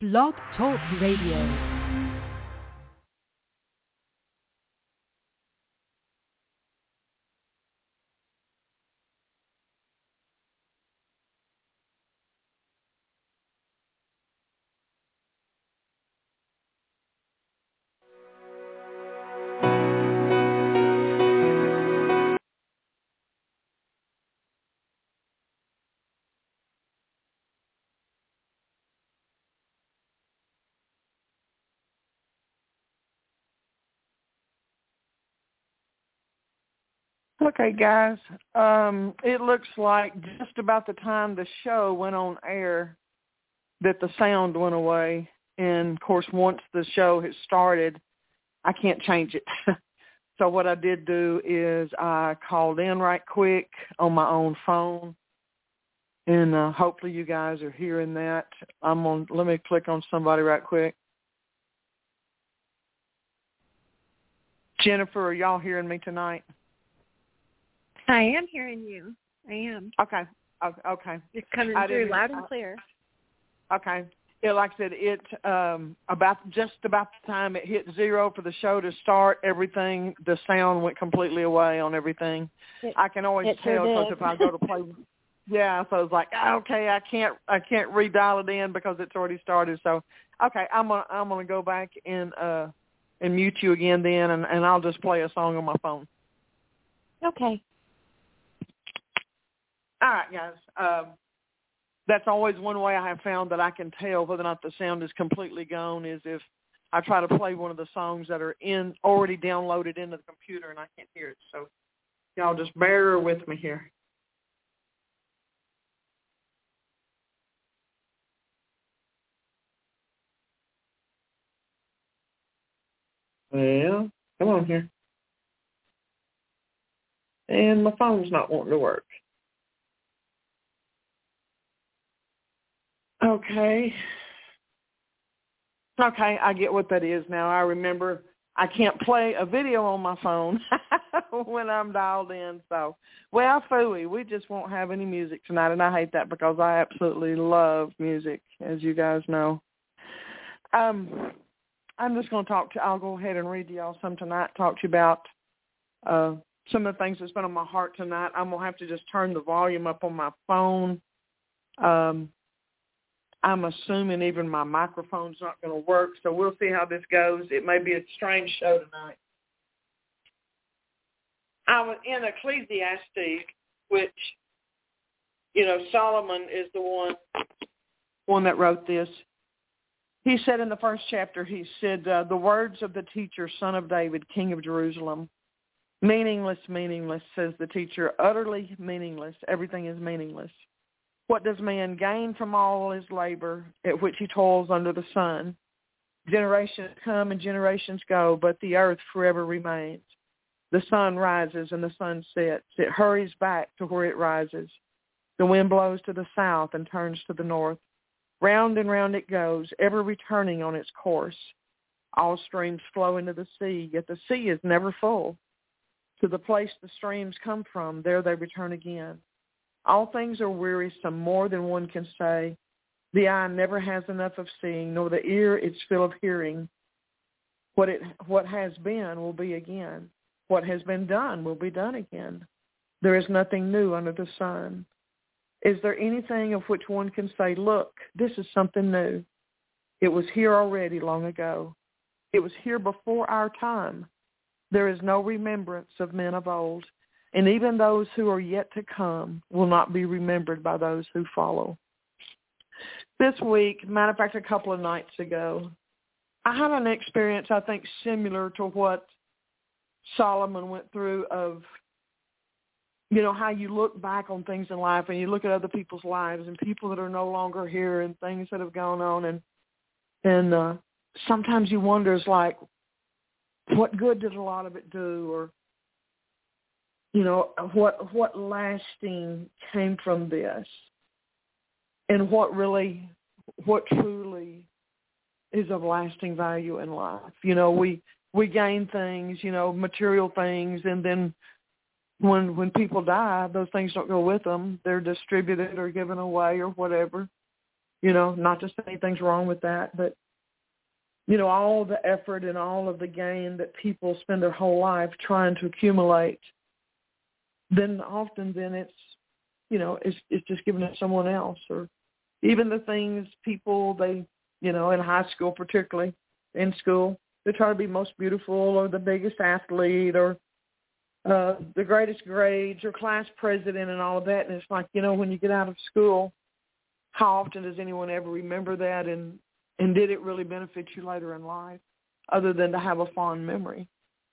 Blog Talk Radio. Okay, guys, it looks like just about the time the show went on air that the sound went away. And, of course, once the show has started, I can't change it. So what I did do is I called in right quick on my own phone, and hopefully you guys are hearing that. Let me click on somebody right quick. Jennifer, are y'all hearing me tonight? I am hearing you. I am. Okay. It's coming through loud and clear. Okay. Yeah, like I said, it about the time it hit zero for the show to start, everything, the sound went completely away on everything. I can always tell because if I go to play, yeah. So it's like, okay, I can't redial it in because it's already started. So okay, I'm gonna go back and mute you again then, and I'll just play a song on my phone. Okay. All right, guys. That's always one way I have found that I can tell whether or not the sound is completely gone is if I try to play one of the songs that are already downloaded into the computer and I can't hear it. So y'all just bear with me here. Well, come on here. And my phone's not wanting to work. Okay, I get what that is now. I remember I can't play a video on my phone when I'm dialed in. So, well, phooey, we just won't have any music tonight, and I hate that because I absolutely love music, as you guys know. I'm just going to I'll go ahead and read to y'all some tonight, talk to you about some of the things that's been on my heart tonight. I'm going to have to just turn the volume up on my phone. I'm assuming even my microphone's not going to work, so we'll see how this goes. It may be a strange show tonight. I was in Ecclesiastes, which, Solomon is the one that wrote this. He said in the first chapter, he said, the words of the teacher, son of David, king of Jerusalem, meaningless, says the teacher, utterly meaningless. Everything is meaningless. What does man gain from all his labor at which he toils under the sun? Generations come and generations go, but the earth forever remains. The sun rises and the sun sets. It hurries back to where it rises. The wind blows to the south and turns to the north. Round and round it goes, ever returning on its course. All streams flow into the sea, yet the sea is never full. To the place the streams come from, there they return again. All things are wearisome, more than one can say. The eye never has enough of seeing, nor the ear its fill of hearing. What has been will be again. What has been done will be done again. There is nothing new under the sun. Is there anything of which one can say, look, this is something new? It was here already long ago. It was here before our time. There is no remembrance of men of old. And even those who are yet to come will not be remembered by those who follow. This week, matter of fact, a couple of nights ago, I had an experience, I think, similar to what Solomon went through of, how you look back on things in life and you look at other people's lives and people that are no longer here and things that have gone on. And sometimes you wonder, it's like, what good did a lot of it do? Or, what lasting came from this, and what truly is of lasting value in life. We gain things, material things, and then when people die, those things don't go with them. They're distributed or given away or whatever. not to say anything's wrong with that, but, all the effort and all of the gain that people spend their whole life trying to accumulate, then often it's, it's just given to someone else. Or even the things people, they, in high school particularly, in school, they try to be most beautiful or the biggest athlete or the greatest grades or class president and all of that. And it's like, when you get out of school, how often does anyone ever remember that? And did it really benefit you later in life other than to have a fond memory?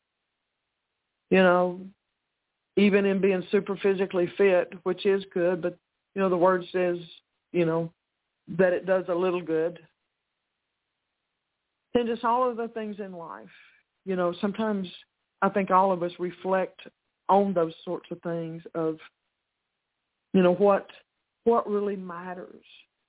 Even in being super physically fit, which is good, but, the word says, that it does a little good. And just all of the things in life, sometimes I think all of us reflect on those sorts of things of, what really matters.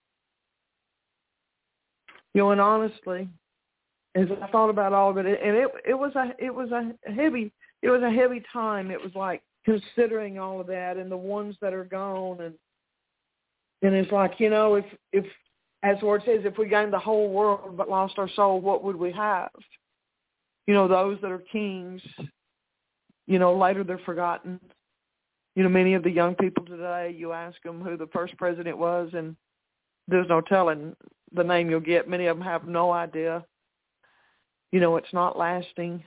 And honestly, as I thought about all of it, and it was a heavy time. It was like considering all of that and the ones that are gone, and it's like, if as the word says, if we gained the whole world but lost our soul, what would we have? Those that are kings, later they're forgotten. Many of the young people today, you ask them who the first president was, and there's no telling the name you'll get. Many of them have no idea. It's not lasting.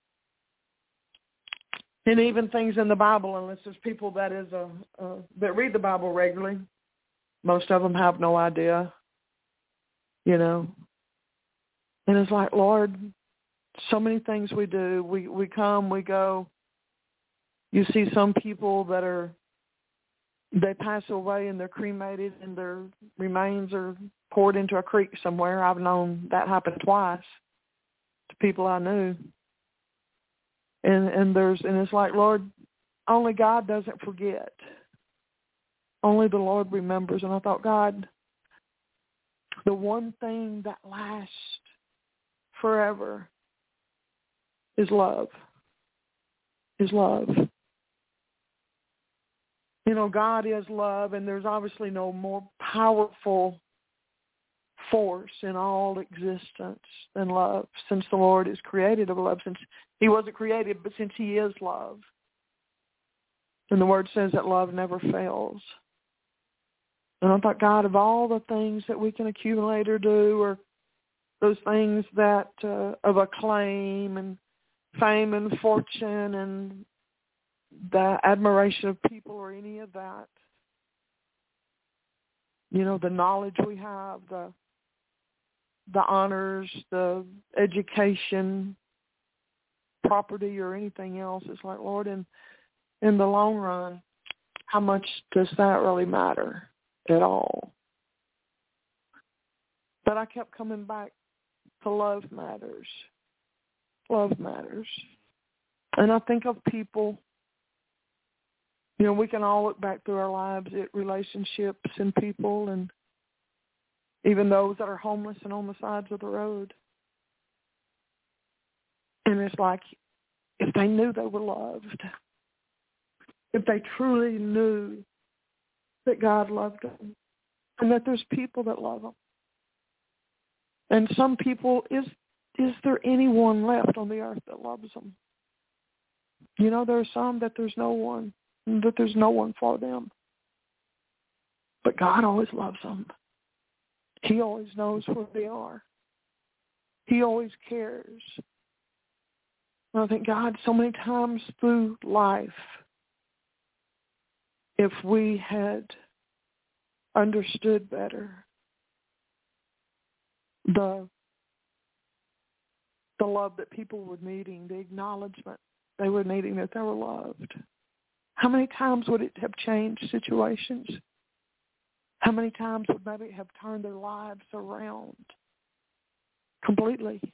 And even things in the Bible, unless there's people that read the Bible regularly, most of them have no idea. And it's like, Lord, so many things we do. We come, we go. You see some people they pass away and they're cremated and their remains are poured into a creek somewhere. I've known that happen twice to people I knew. And it's like, Lord, only God doesn't forget. Only the Lord remembers. And I thought, God, the one thing that lasts forever is love. Is love. God is love, and there's obviously no more powerful force in all existence than love, since the Lord is created of love, since he wasn't created, but since he is love. And the word says that love never fails. And I thought, God, of all the things that we can accumulate or do, or those things that of acclaim and fame and fortune and the admiration of people or any of that, the knowledge we have, the honors, the education, property, or anything else, it's like, Lord, in the long run, how much does that really matter at all? But I kept coming back to love matters. Love matters. And I think of people, we can all look back through our lives at relationships and people, and even those that are homeless and on the sides of the road. And it's like, if they knew they were loved, if they truly knew that God loved them, and that there's people that love them. And some people, is there anyone left on the earth that loves them? There are some that there's no one for them. But God always loves them. He always knows where they are. He always cares. And I think, God, so many times through life, if we had understood better the love that people were needing, the acknowledgement they were needing that they were loved, how many times would it have changed situations? How many times would maybe have turned their lives around completely?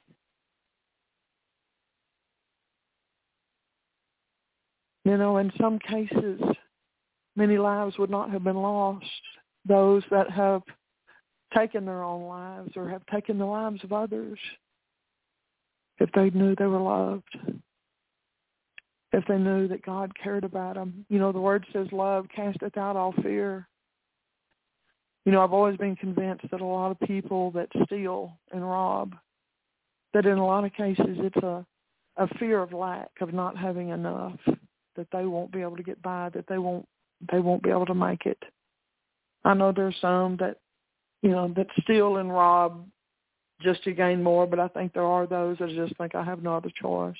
In some cases, many lives would not have been lost. Those that have taken their own lives or have taken the lives of others, if they knew they were loved, if they knew that God cared about them. The word says love casteth out all fear. I've always been convinced that a lot of people that steal and rob, that in a lot of cases it's a fear of lack, of not having enough, that they won't be able to get by, that they won't be able to make it. I know there's some that, that steal and rob just to gain more, but I think there are those that just think I have no other choice.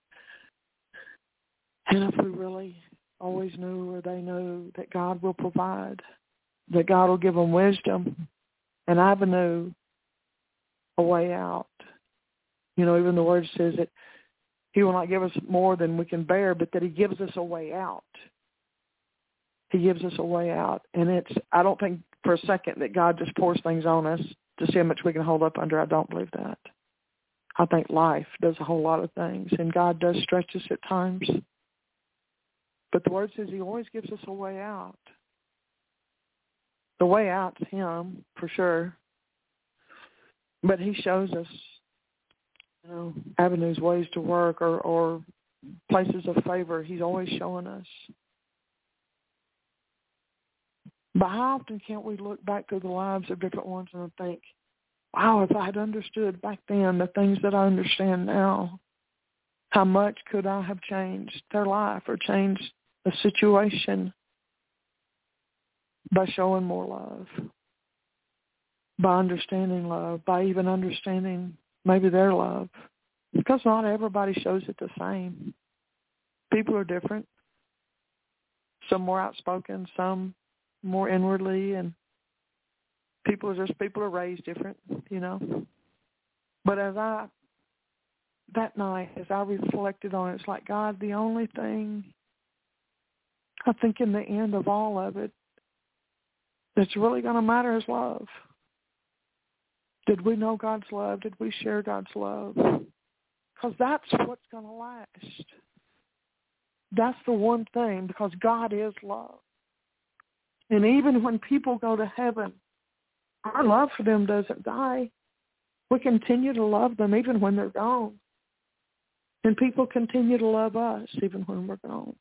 And if we really always knew, or they know, that God will provide, that God will give them wisdom, an avenue, a way out. Even the Word says that He will not give us more than we can bear, but that He gives us a way out. He gives us a way out. And I don't think for a second that God just pours things on us to see how much we can hold up under. I don't believe that. I think life does a whole lot of things, and God does stretch us at times. But the Word says He always gives us a way out. The way out's Him, for sure. But He shows us, avenues, ways to work, or places of favor. He's always showing us. But how often can't we look back through the lives of different ones and think, wow, if I had understood back then the things that I understand now, how much could I have changed their life or changed the situation by showing more love, by understanding love, by even understanding maybe their love. Because not everybody shows it the same. People are different. Some more outspoken, some more inwardly, and people are raised different, But that night, as I reflected on it, it's like, God, the only thing I think in the end of all of it that's really going to matter is love. Did we know God's love? Did we share God's love? Because that's what's going to last. That's the one thing, because God is love. And even when people go to heaven, our love for them doesn't die. We continue to love them even when they're gone. And people continue to love us even when we're gone.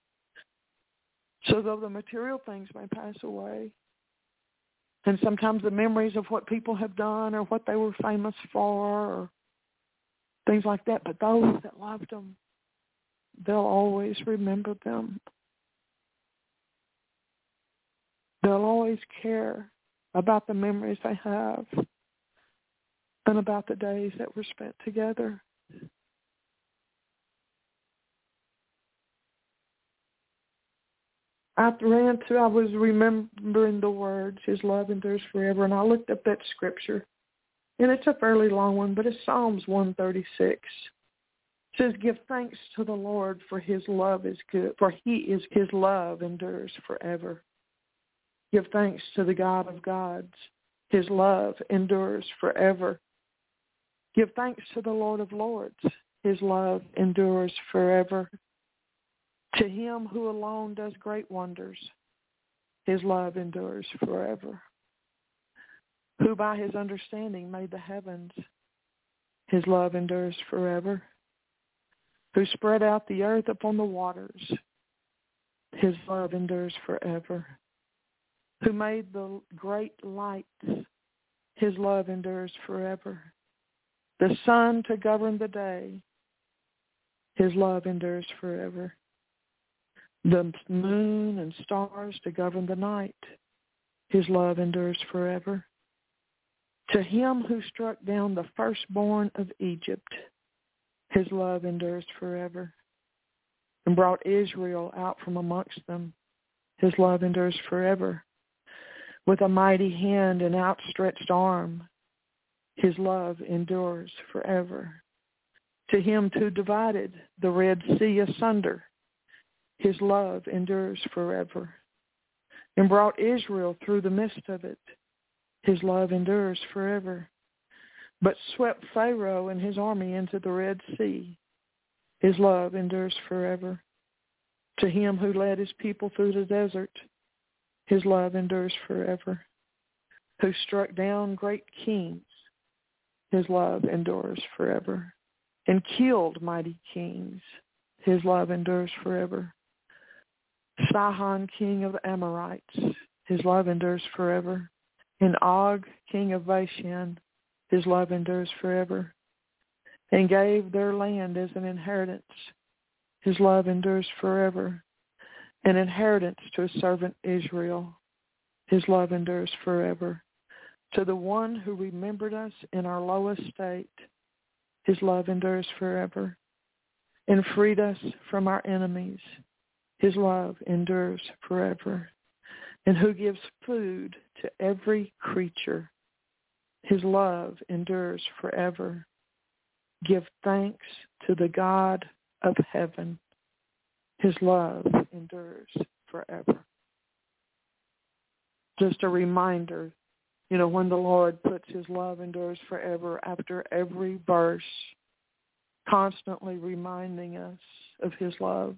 So though the material things may pass away, and sometimes the memories of what people have done or what they were famous for or things like that, but those that loved them, they'll always remember them. They'll always care about the memories they have and about the days that were spent together. I was remembering the words, His love endures forever, and I looked up that scripture. And it's a fairly long one, but it's Psalms 136. It says, give thanks to the Lord, for His love is good, for His love endures forever. Give thanks to the God of gods. His love endures forever. Give thanks to the Lord of lords. His love endures forever. To Him who alone does great wonders, His love endures forever. Who by His understanding made the heavens, His love endures forever. Who spread out the earth upon the waters, His love endures forever. Who made the great lights, His love endures forever. The sun to govern the day, His love endures forever. The moon and stars to govern the night, His love endures forever. To Him who struck down the firstborn of Egypt, His love endures forever. And brought Israel out from amongst them, His love endures forever. With a mighty hand and outstretched arm, His love endures forever. To Him who divided the Red Sea asunder, His love endures forever. And brought Israel through the midst of it, His love endures forever. But swept Pharaoh and his army into the Red Sea, His love endures forever. To Him who led His people through the desert, His love endures forever. Who struck down great kings, His love endures forever. And killed mighty kings, His love endures forever. Sihon, king of the Amorites, His love endures forever. And Og, king of Bashan, his love endures forever. And gave their land as an inheritance. His love endures forever. An inheritance to his servant Israel. His love endures forever. To the one who remembered us in our lowest state, his love endures forever. And freed us from our enemies, his love endures forever. And who gives food to every creature, his love endures forever. Give thanks to the God of heaven, his love endures forever. Just a reminder, when the Lord puts his love endures forever after every verse, constantly reminding us of his love.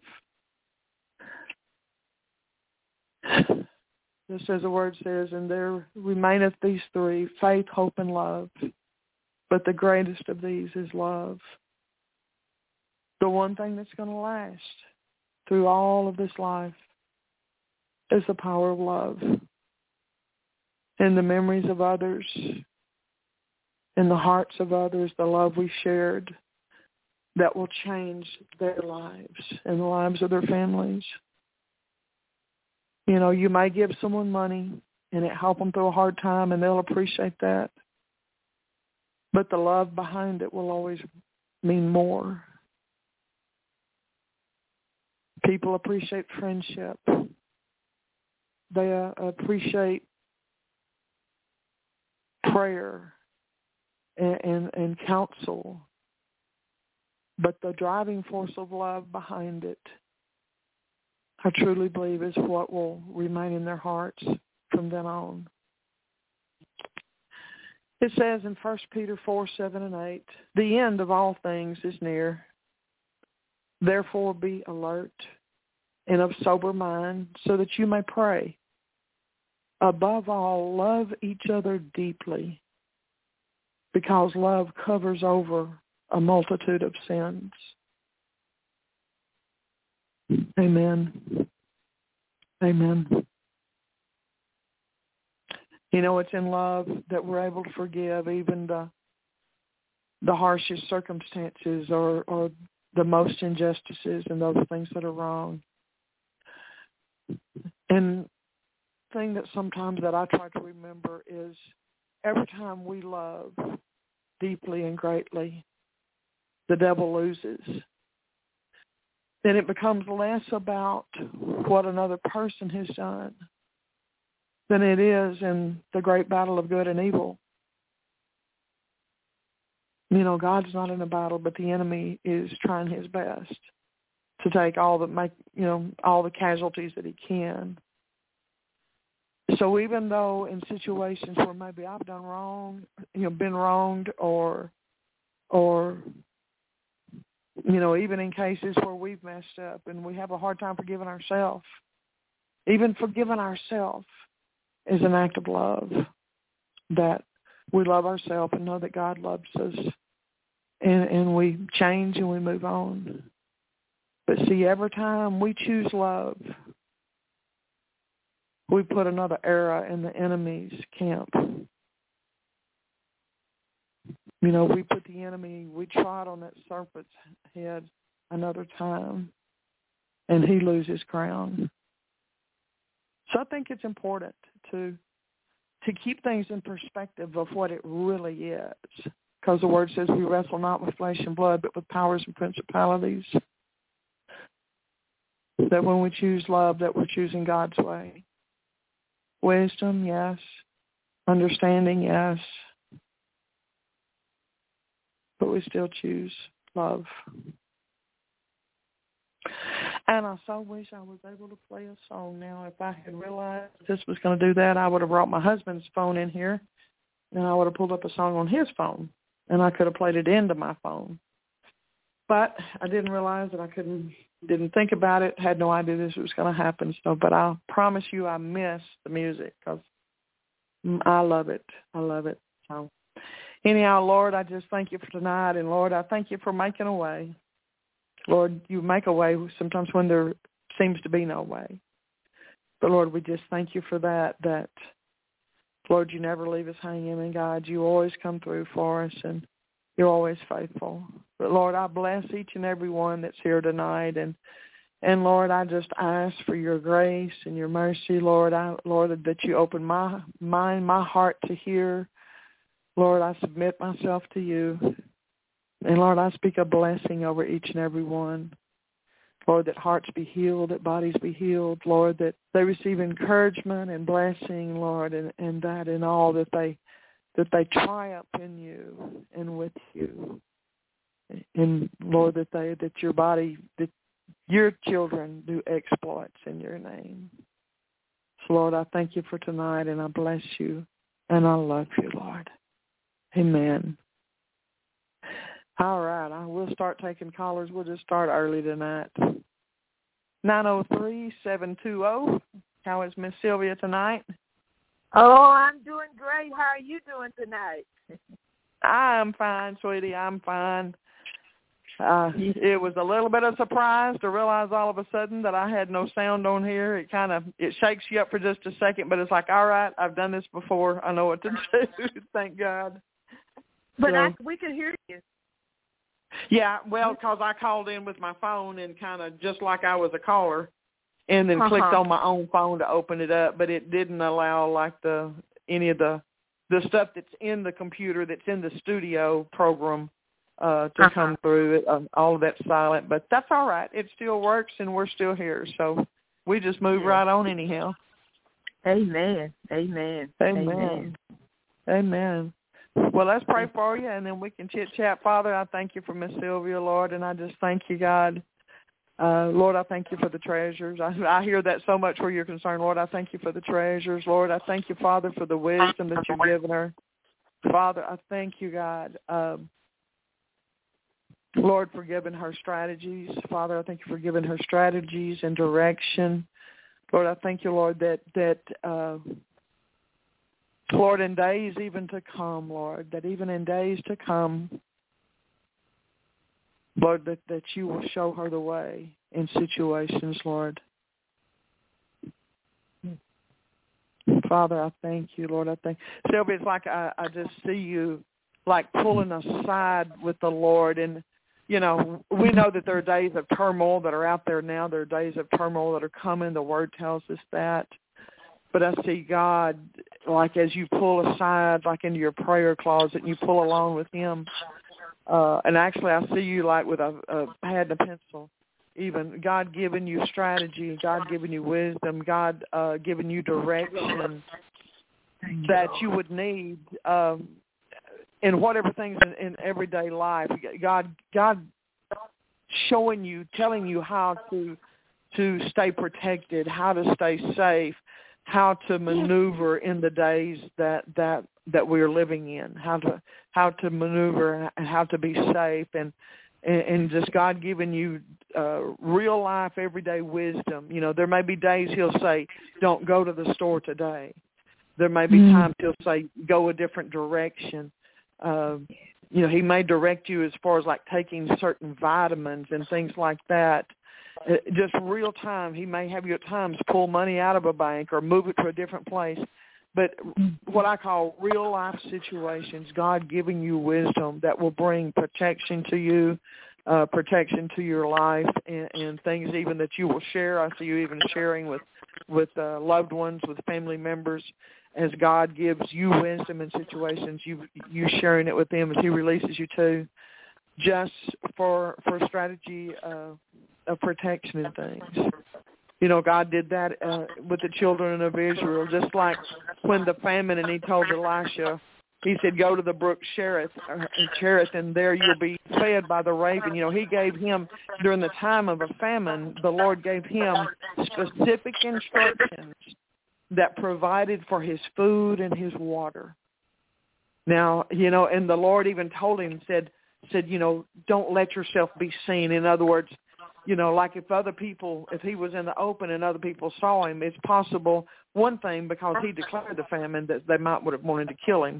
Just as the word says, and there remaineth these three, faith, hope, and love. But the greatest of these is love. The one thing that's going to last through all of this life is the power of love. In the memories of others, in the hearts of others, the love we shared that will change their lives and the lives of their families. You may give someone money and it help them through a hard time and they'll appreciate that. But the love behind it will always mean more. People appreciate friendship. They appreciate prayer and counsel. But the driving force of love behind it, I truly believe, is what will remain in their hearts from then on. It says in 1 Peter 4, 7 and 8, the end of all things is near. Therefore be alert and of sober mind so that you may pray. Above all, love each other deeply because love covers over a multitude of sins. Amen. Amen. It's in love that we're able to forgive even the harshest circumstances or the most injustices and those things that are wrong. And the thing that sometimes that I try to remember is every time we love deeply and greatly, the devil loses. Then it becomes less about what another person has done than it is in the great battle of good and evil. God's not in a battle, but the enemy is trying his best to take all the casualties that he can. So even though in situations where maybe I've done wrong, been wronged, or even in cases where we've messed up and we have a hard time forgiving ourselves, even forgiving ourselves is an act of love, that we love ourselves and know that God loves us, and we change and we move on. But see, every time we choose love, we put another arrow in the enemy's camp. We put the enemy, we trod on that serpent's head another time, and he loses ground. So I think it's important to keep things in perspective of what it really is, because the word says we wrestle not with flesh and blood, but with powers and principalities. That when we choose love, that we're choosing God's way. Wisdom, yes. Understanding, yes. But we still choose love. And I so wish I was able to play a song now. If I had realized this was going to do that, I would have brought my husband's phone in here, and I would have pulled up a song on his phone, and I could have played it into my phone. But I didn't realize that didn't think about it, had no idea this was going to happen. But I promise you I miss the music because I love it. I love it. So anyhow, Lord, I just thank you for tonight. And, Lord, I thank you for making a way. Lord, you make a way sometimes when there seems to be no way. But, Lord, we just thank you for that Lord, you never leave us hanging, and God, you always come through for us, and you're always faithful. But, Lord, I bless each and every one that's here tonight, and Lord, I just ask for your grace and your mercy, Lord. Lord, that you open my mind, my heart to hear. Lord, I submit myself to you. And, Lord, I speak a blessing over each and every one. Lord, that hearts be healed, that bodies be healed, Lord, that they receive encouragement and blessing, Lord, and that in all that they triumph in you and with you. And, Lord, that your children do exploits in your name. So, Lord, I thank you for tonight, and I bless you, and I love you, Lord. Amen. All right, I will start taking callers. We'll just start early tonight. 903-720. How is Miss Sylvia tonight? Oh, I'm doing great. How are you doing tonight? I'm fine, sweetie. I'm fine. It was a little bit of a surprise to realize all of a sudden that I had no sound on here. It shakes you up for just a second, but it's like, all right, I've done this before. I know what to do. Thank God. But we could hear you. Yeah, well, because I called in with my phone and kind of just like I was a caller, and then clicked on my own phone to open it up, but it didn't allow like any of the stuff that's in the computer that's in the studio program to come through. All of that's silent, but that's all right. It still works, and we're still here, so we just move right on anyhow. Amen. Amen. Amen. Amen. Well, let's pray for you, and then we can chit-chat. Father, I thank you for Miss Sylvia, Lord, and I just thank you, God. Lord, I thank you for the treasures. I hear that so much where you're concerned. Lord, I thank you for the treasures. Lord, I thank you, Father, for the wisdom that you've given her. Father, I thank you, God. Lord, for giving her strategies. Father, I thank you for giving her strategies and direction. Lord, I thank you, Lord, that Lord, in days even to come, Lord, that even in days to come, Lord, that you will show her the way in situations, Lord. Father, I thank you, Lord. I thank Sylvia, it's like I just see you like pulling aside with the Lord. And, you know, we know that there are days of turmoil that are out there now. There are days of turmoil that are coming. The Word tells us that. But I see God, like as you pull aside, like into your prayer closet, and you pull along with him. And actually I see you like with a pad and a pencil, even. God giving you strategy, God giving you wisdom, God giving you direction that you would need in whatever things in everyday life. God showing you, telling you how to stay protected, how to stay safe, how to maneuver in the days that we're living in, how to maneuver and how to be safe, and just God giving you real life, everyday wisdom. You know, there may be days he'll say, don't go to the store today. There may be times he'll say, go a different direction. You know, he may direct you as far as like taking certain vitamins and things like that. Just real time. He may have you at times pull money out of a bank or move it to a different place. But what I call real life situations, God giving you wisdom that will bring protection to you, protection to your life, and things even that you will share. I see you even sharing with loved ones, with family members, as God gives you wisdom in situations, you sharing it with them as he releases you to, just for strategy of protection and things. You know, God did that with the children of Israel, just like when the famine, and he told Elisha, he said, go to the brook Cherith, and there you'll be fed by the raven. You know, he gave him, during the time of a famine, the Lord gave him specific instructions that provided for his food and his water. Now, you know, and the Lord even told him, said, you know, don't let yourself be seen. In other words, you know, like if he was in the open and other people saw him, it's possible, one thing, because he declared the famine, that they would have wanted to kill him.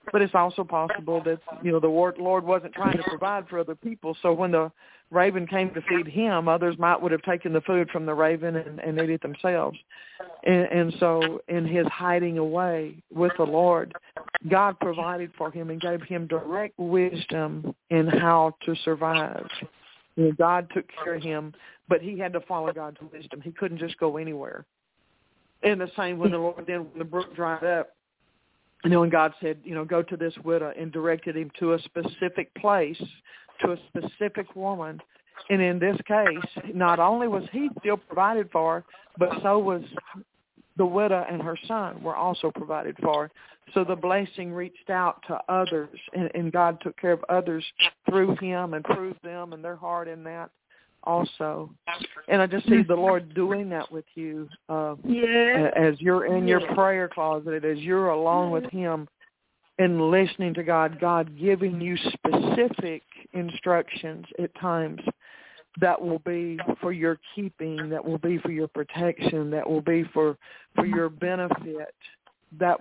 But it's also possible that, the Lord wasn't trying to provide for other people. So when the raven came to feed him, others would have taken the food from the raven and ate it themselves. And so in his hiding away with the Lord, God provided for him and gave him direct wisdom in how to survive. God took care of him, but he had to follow God's wisdom. He couldn't just go anywhere. And the same when when the brook dried up, and God said, go to this widow, and directed him to a specific place, to a specific woman. And in this case, not only was he still provided for, but so was the widow and her son were also provided for. So the blessing reached out to others, and God took care of others through him and proved them and their heart in that also. And I just see the Lord doing that with you as you're in your prayer closet, as you're alone with him and listening to God giving you specific instructions at times that will be for your keeping, that will be for your protection, that will be for your benefit, that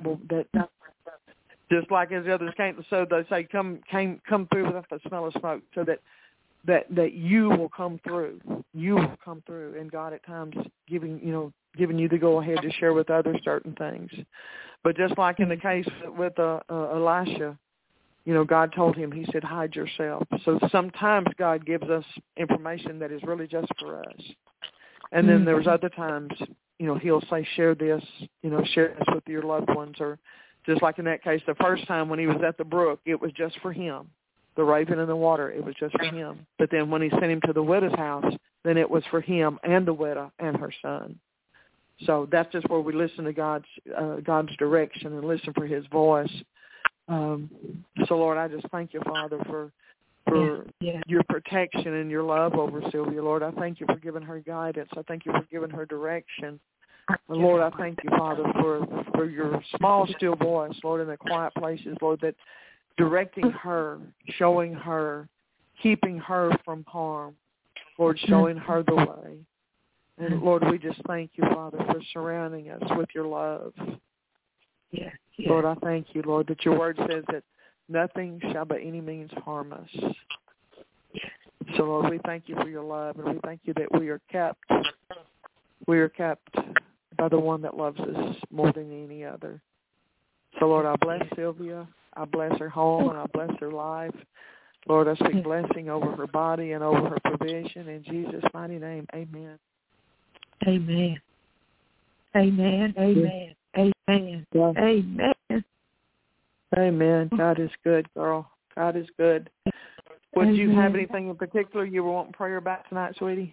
just like as the others came, so they say come through without the smell of smoke, so that you will come through. You will come through, and God at times giving you the go ahead to share with others certain things. But just like in the case with Elisha, God told him, he said, hide yourself. So sometimes God gives us information that is really just for us. And then there's other times, he'll say, share this with your loved ones. Or just like in that case, the first time when he was at the brook, it was just for him. The raven in the water, it was just for him. But then when he sent him to the widow's house, then it was for him and the widow and her son. So that's just where we listen to God's direction and listen for his voice. So, Lord, I just thank you, Father, for your protection and your love over Sylvia. Lord, I thank you for giving her guidance. I thank you for giving her direction. Lord, I thank you, Father, for your small, still voice, Lord, in the quiet places, Lord, that directing her, showing her, keeping her from harm, Lord, showing her the way. And, Lord, we just thank you, Father, for surrounding us with your love. Yes. Lord, I thank you, Lord, that your word says that nothing shall by any means harm us. Yes. So, Lord, we thank you for your love, and we thank you that we are kept. We are kept by the one that loves us more than any other. So, Lord, I bless Sylvia. I bless her home, and I bless her life. Lord, I speak blessing over her body and over her provision. In Jesus' mighty name, amen. Amen. Amen. Amen. Amen. Yeah. Amen. Amen. God is good, girl. God is good. Would you have anything in particular you were wanting prayer about tonight, sweetie?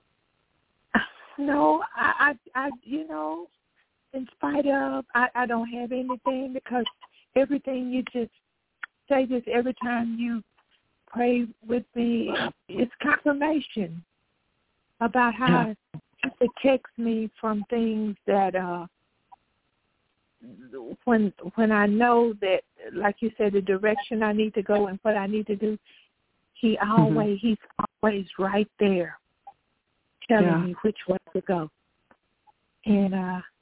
No, I in spite of, I don't have anything, because everything you just say, just every time you pray with me, it's confirmation about how it protects me from things that when I know that, like you said, the direction I need to go and what I need to do, he's always right there telling me which way to go. And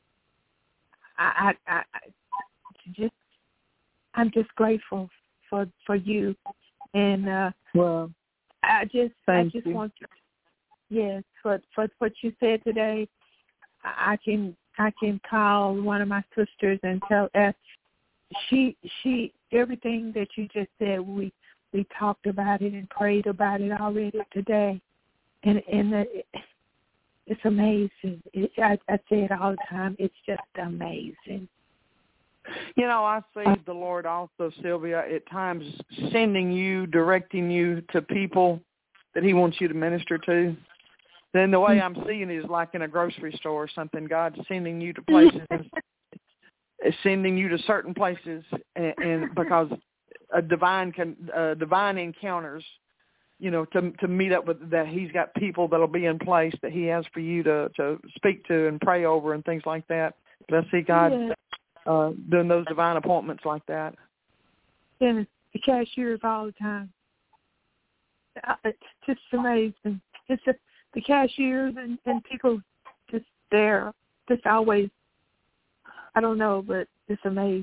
I'm just grateful for you. And I just want to, yes, for what you said today. I can call one of my sisters and tell her she everything that you just said, we talked about it and prayed about it already today, and it's amazing. I say it all the time. It's just amazing. I see the Lord also, Sylvia, at times sending you, directing you to people that he wants you to minister to. Then the way I'm seeing it is like in a grocery store or something. God's sending you to places, sending you to certain places, and because divine encounters, to meet up with that. He's got people that'll be in place that he has for you to speak to and pray over and things like that. But I see God doing those divine appointments like that. Yeah, the cashiers all the time. It's just amazing. It's just the cashiers and people just there, just always, I don't know, but it's amazing.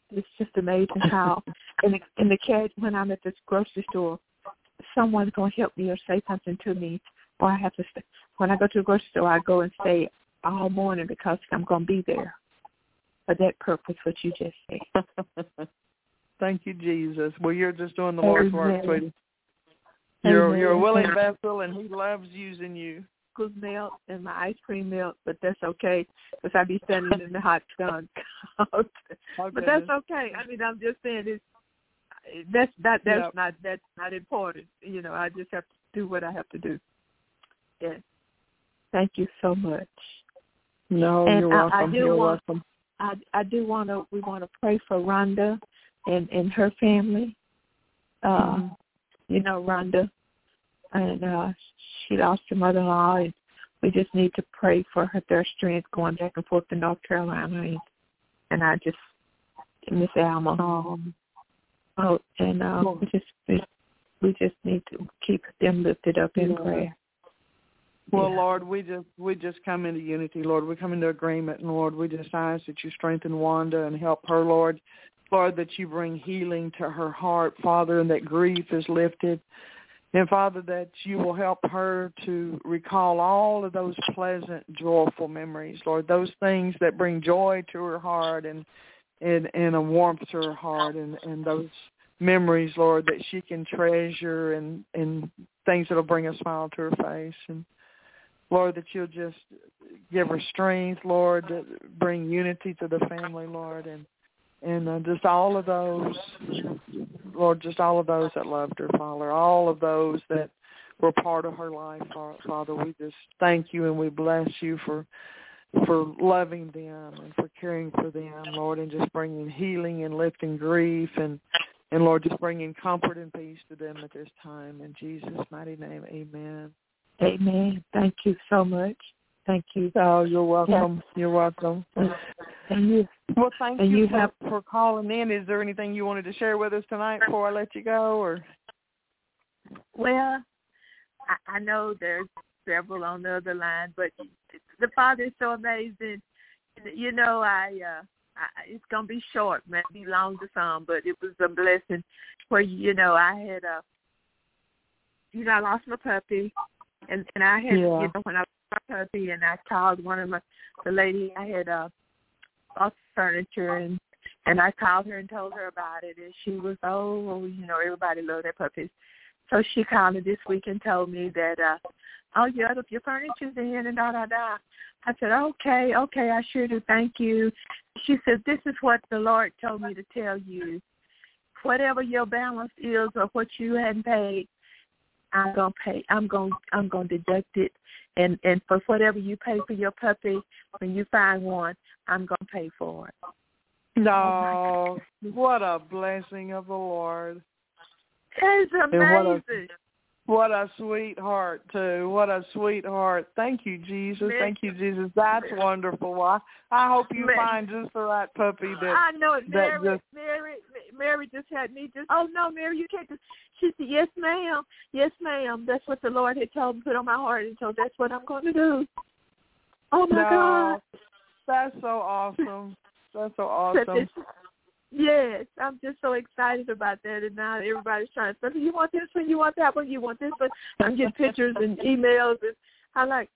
it's just amazing how in the carriage when I'm at this grocery store, someone's going to help me or say something to me, or I have to stay. When I go to the grocery store, I go and stay all morning because I'm going to be there for that purpose, what you just said. Thank you, Jesus. Well, you're just doing the Lord's work, sweetie. You're a willing vessel, and He loves using you. Melt and my ice cream melt, but that's okay because I be standing in the hot sun. But that's okay. I mean, I'm just saying that's not important. You know, I just have to do what I have to do. Yes. Thank you so much. No, and you're welcome. You're welcome. We want to pray for Rhonda and her family. You know, Rhonda, and she lost her mother-in-law, and we just need to pray for their strength going back and forth to North Carolina, and I just Miss Alma. We just need to keep them lifted up in prayer. Well, Lord, we just come into unity, Lord. We come into agreement, and Lord, we just ask that you strengthen Wanda and help her, Lord. Lord, that you bring healing to her heart, Father, and that grief is lifted. And, Father, that you will help her to recall all of those pleasant, joyful memories, Lord, those things that bring joy to her heart and a warmth to her heart, and those memories, Lord, that she can treasure and things that will bring a smile to her face. And, Lord, that you'll just give her strength, Lord, to bring unity to the family, Lord, and just all of those, Lord, just all of those that loved her, Father, all of those that were part of her life, Father, we just thank you and we bless you for loving them and for caring for them, Lord, and just bringing healing and lifting grief and Lord, just bringing comfort and peace to them at this time. In Jesus' mighty name, amen. Amen. Thank you so much. Thank you. Oh, you're welcome. Yes. You're welcome. Well, thank you for calling in. Is there anything you wanted to share with us tonight before I let you go? Or? Well, I know there's several on the other line, but the Father is so amazing. You know, it's going to be short, maybe long to some, but it was a blessing where, you know, I had I lost my puppy, and I had, you know, when I lost my puppy, and I called one of the lady I had lost furniture, and I called her and told her about it, and she was, you know, everybody loved their puppies. So she called me this week and told me that, your furniture's in and da-da-da. I said, okay, I sure do, thank you. She said, this is what the Lord told me to tell you. Whatever your balance is or what you hadn't paid, I'm gonna pay. I'm gonna deduct it, and for whatever you pay for your puppy, when you find one, I'm gonna pay for it. No, what a blessing of the Lord! It's amazing. What a sweetheart, too. What a sweetheart. Thank you, Jesus. Thank you, Jesus. That's wonderful. I hope you find just the right puppy that... I know it. Mary just had me just... Oh, no, Mary, you can't just... She said, yes, ma'am. Yes, ma'am. That's what the Lord had told me, put on my heart, and so that's what I'm going to do. Oh, my God. That's so awesome. That's so awesome. Yes, I'm just so excited about that, and now everybody's trying to say, you want this one, you want that one, you want this one. I'm getting pictures and emails, and I'm like,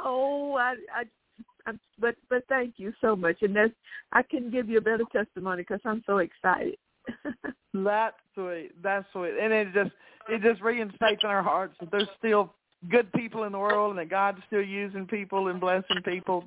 but thank you so much, and I couldn't give you a better testimony because I'm so excited. That's sweet, and it just reinstates in our hearts that there's still good people in the world, and that God's still using people and blessing people.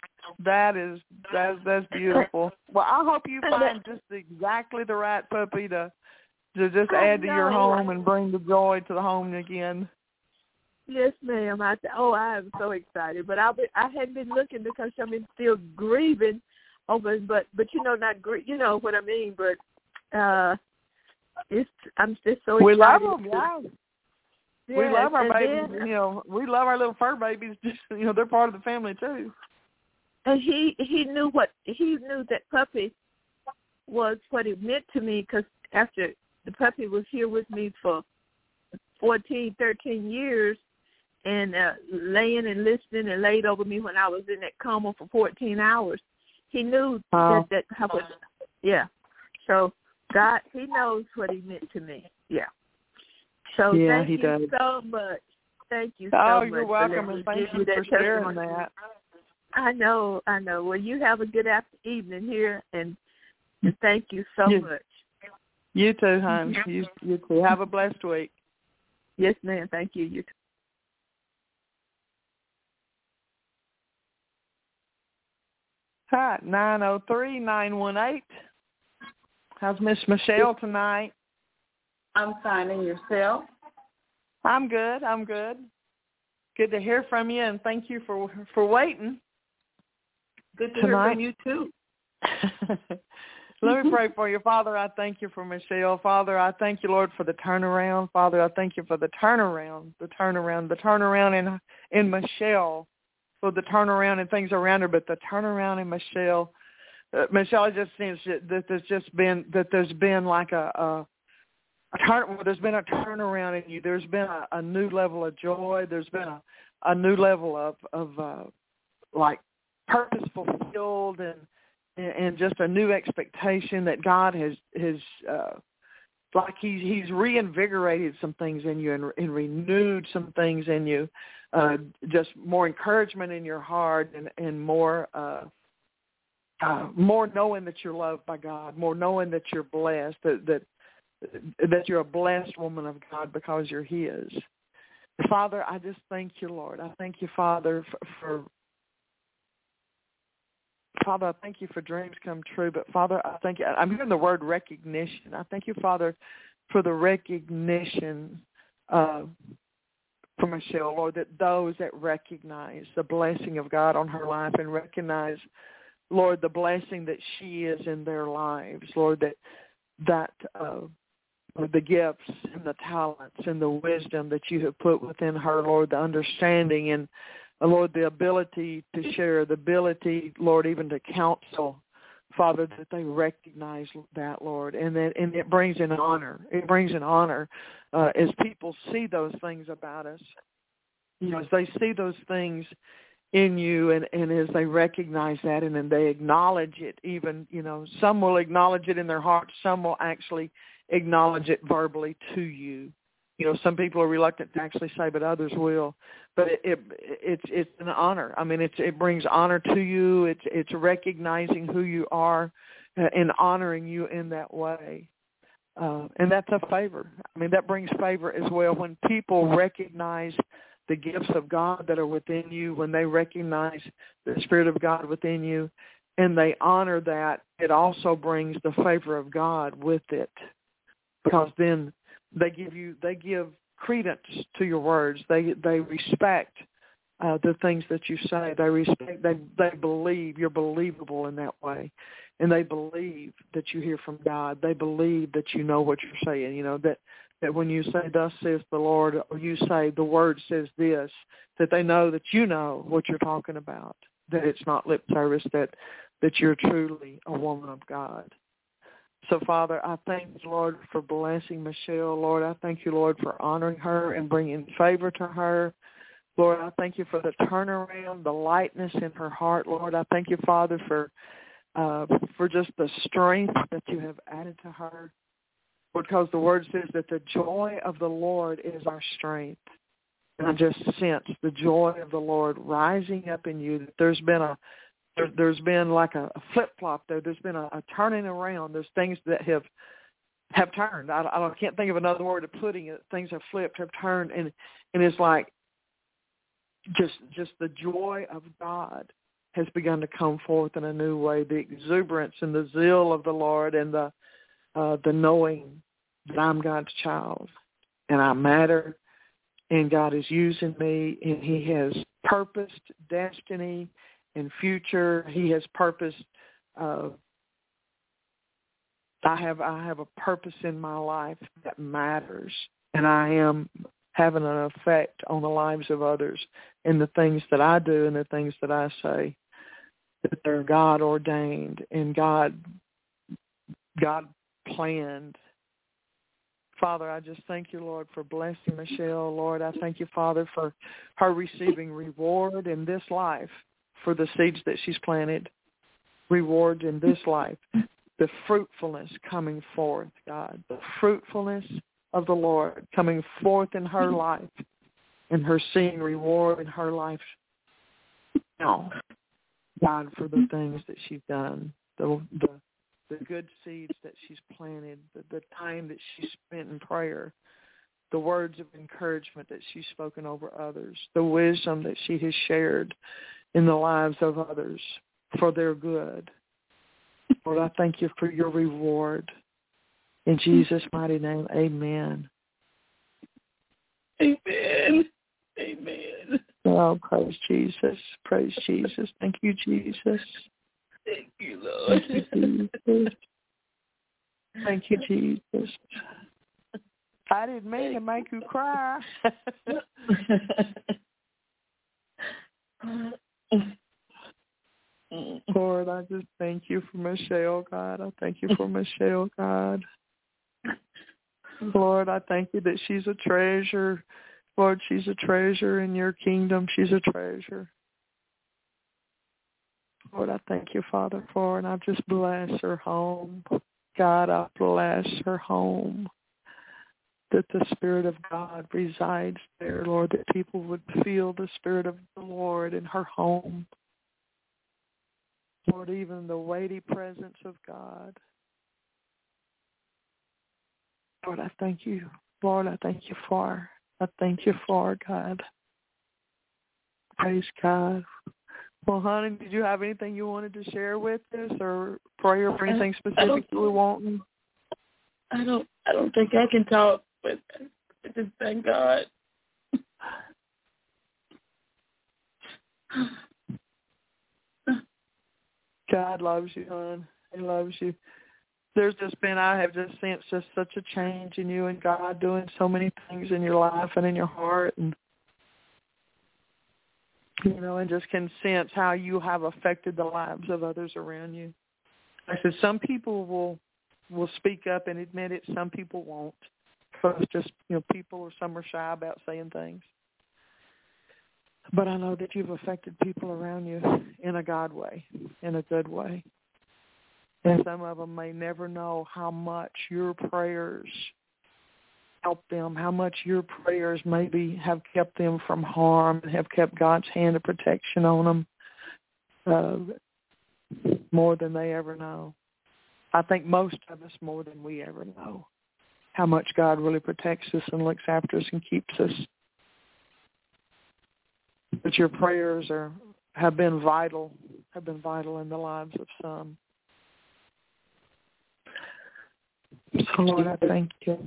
That's beautiful. Well, I hope you find just exactly the right puppy to just add to your home and bring the joy to the home again. Yes, ma'am. I am so excited, but I hadn't been looking because I'm still grieving over, but you know, you know what I mean. But I'm just so excited. We love them, guys. Yes, we love our babies. Then, you know, we love our little fur babies. Just, you know, they're part of the family too. And he knew that puppy was what it meant to me, because after the puppy was here with me for 13 years and laying and listening and laid over me when I was in that coma for 14 hours, he knew that. So God, he knows what he meant to me. Yeah. So yeah, thank he you does. so much. Thank you so much. Oh, you're welcome, and thank you for sharing that. I know. Well, you have a good evening here, and thank you so much. You too, hon. You too. Have a blessed week. Yes, ma'am. Thank you. You too. Hi, 903-918. How's Miss Michelle tonight? I'm fine, and yourself? I'm good. Good to hear from you, and thank you for waiting. Good to tonight. hear from you, too. Let me pray for you. Father, I thank you for Michelle. Father, I thank you, Lord, for the turnaround. Father, I thank you for the turnaround in Michelle, for the turnaround and things around her, but the turnaround in Michelle. Michelle, it just seems that there's been like there's been a turnaround in you. There's been a new level of joy. There's been a new level of like purpose fulfilled and just a new expectation that God has like he's reinvigorated some things in you and renewed some things in you, just more encouragement in your heart and more knowing that you're loved by God, more knowing that you're blessed, that you're a blessed woman of God because you're his. Father, I just thank you, Lord. I thank you, Father, for Father, I thank you for dreams come true. But, Father, I thank you. I'm hearing the word recognition. I thank you, Father, for the recognition for Michelle, Lord, that those that recognize the blessing of God on her life and recognize, Lord, the blessing that she is in their lives, Lord, that the gifts and the talents and the wisdom that you have put within her, Lord, the understanding and, Lord, the ability to share, the ability, Lord, even to counsel, Father, that they recognize that, Lord, and it brings an honor. It brings an honor as people see those things about us. You know, as they see those things in you and as they recognize that and then they acknowledge it even, you know, some will acknowledge it in their hearts, some will actually acknowledge it verbally to you. You know, some people are reluctant to actually say, but others will. But it's an honor. I mean, it brings honor to you. It's recognizing who you are and honoring you in that way. And that's a favor. I mean, that brings favor as well. When people recognize the gifts of God that are within you, when they recognize the Spirit of God within you, and they honor that, it also brings the favor of God with it. Because then they give credence to your words. They respect the things that you say. They believe you're believable in that way, and they believe that you hear from God. They believe that you know what you're saying. You know that when you say "Thus says the Lord," or you say the Word says this, that they know that you know what you're talking about. That it's not lip service. That you're truly a woman of God. So, Father, I thank you, Lord, for blessing Michelle. Lord, I thank you, Lord, for honoring her and bringing favor to her. Lord, I thank you for the turnaround, the lightness in her heart. Lord, I thank you, Father, for just the strength that you have added to her. Because the Word says that the joy of the Lord is our strength. And I just sense the joy of the Lord rising up in you, that there's been like a flip-flop there. There's been a turning around. There's things that have turned. I can't think of another word of putting it. Things have flipped, have turned, and it's like just the joy of God has begun to come forth in a new way. The exuberance and the zeal of the Lord and the knowing that I'm God's child and I matter and God is using me and he has purposed destiny and future. He has purposed. I have a purpose in my life that matters, and I am having an effect on the lives of others in the things that I do and the things that I say. That they're God ordained and God planned. Father, I just thank you, Lord, for blessing Michelle. Lord, I thank you, Father, for her receiving reward in this life for the seeds that she's planted, reward in this life, the fruitfulness coming forth, God, the fruitfulness of the Lord coming forth in her life, and her seeing reward in her life now, God, for the things that she's done, the good seeds that she's planted, the time that she spent in prayer, the words of encouragement that she's spoken over others, the wisdom that she has shared in the lives of others for their good. Lord, I thank you for your reward. In Jesus' mighty name, amen. Amen. Amen. Oh, praise Jesus. Praise Jesus. Thank you, Jesus. Thank you, Lord. Thank you, Jesus. Thank you, Jesus. I didn't mean to make you cry. Lord, I just thank you for Michelle, God. I thank you for Michelle, God. Lord, I thank you that she's a treasure. Lord, she's a treasure in your kingdom. She's a treasure. Lord, I thank you, Father, for her, and I just bless her home. God, I bless her home, that the Spirit of God resides there, Lord, that people would feel the Spirit of the Lord in her home. Lord, even the weighty presence of God. Lord, I thank you. Lord, I thank you for her. I thank you for her, God. Praise God. Well, honey, did you have anything you wanted to share with us, or prayer for anything specific you were wanting? I don't think I can talk, but I just thank God. God loves you, hon. He loves you. I have just sensed just such a change in you and God doing so many things in your life and in your heart, and and just can sense how you have affected the lives of others around you. I said some people will speak up and admit it. Some people won't. Because just, some are shy about saying things. But I know that you've affected people around you in a God way, in a good way. And some of them may never know how much your prayers help them, how much your prayers maybe have kept them from harm and have kept God's hand of protection on them more than they ever know. I think most of us more than we ever know how much God really protects us and looks after us and keeps us. But your prayers have been vital in the lives of some. So Lord, I thank you.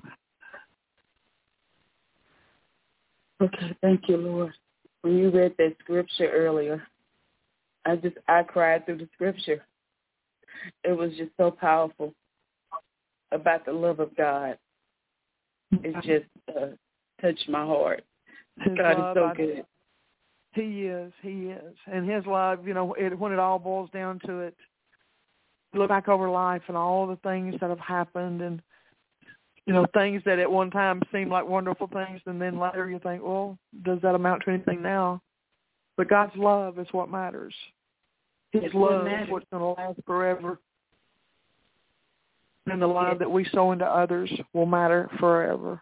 Okay, thank you, Lord. When you read that scripture earlier, I cried through the scripture. It was just so powerful about the love of God. It just touched my heart. God is so good. He is. And his love, when it all boils down to it, look back over life and all the things that have happened and, things that at one time seemed like wonderful things, and then later you think, well, does that amount to anything now? But God's love is what matters. His love is what's going to last forever. And the love that we sow into others will matter forever.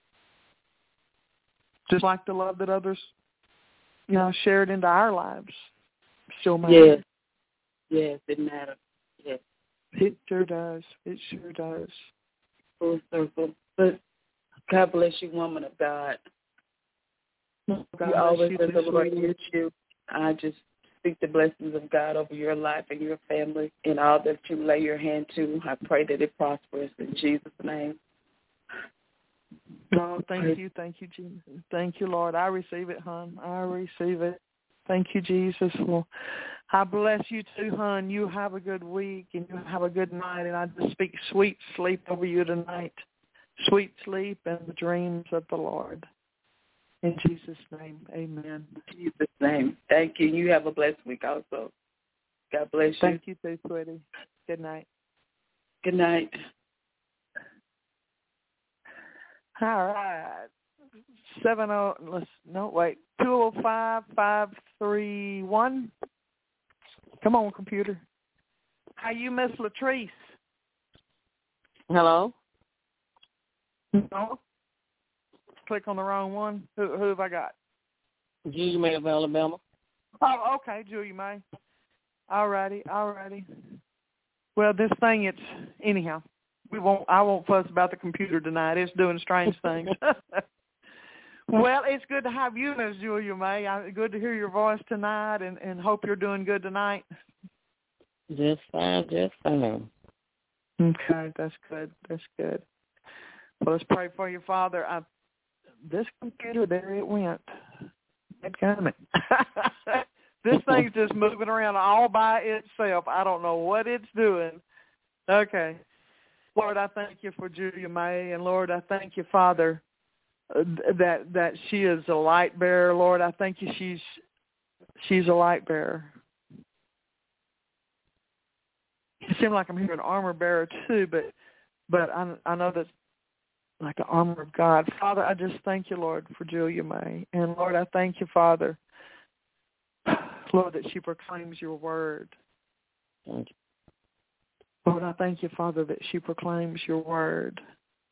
Just like the love that others, shared into our lives still matters. Yes, it matters. Yes. It sure does. It sure does. Full circle. But God bless you, woman of God. God you always let the Lord use you. I just speak the blessings of God over your life and your family and all that you lay your hand to. I pray that it prospers in Jesus' name. Oh, thank you, Jesus. Thank you, Lord. I receive it, hon. I receive it. Thank you, Jesus. Well, I bless you too, hon. You have a good week and you have a good night. And I just speak sweet sleep over you tonight. Sweet sleep and the dreams of the Lord. In Jesus' name, amen. In Jesus' name. Thank you. You have a blessed week also. God bless you. Thank you too, sweetie. Good night. Good night. All right. 205-531. Come on, computer. How you, Miss Latrice? Hello? No? Click on the wrong one. Who have I got? Julia May of Alabama. Oh, okay, Julia May. All righty. Well, this thing, anyhow. I won't fuss about the computer tonight. It's doing strange things. Well, it's good to have you, Ms. Julia May. Good to hear your voice tonight, and hope you're doing good tonight. Just fine. Okay, that's good. Well, let's pray for you, Father. This computer, there it went. It's coming. This thing's just moving around all by itself. I don't know what it's doing. Okay. Lord, I thank you for Julia May, and Lord, I thank you, Father, that she is a light bearer. Lord, I thank you she's a light bearer. It seems like I'm hearing armor bearer too, but I know that's like the armor of God. Father, I just thank you, Lord, for Julia May. And Lord, I thank you, Father, Lord, that she proclaims your word. Thank you. Lord, I thank you, Father, that she proclaims your word.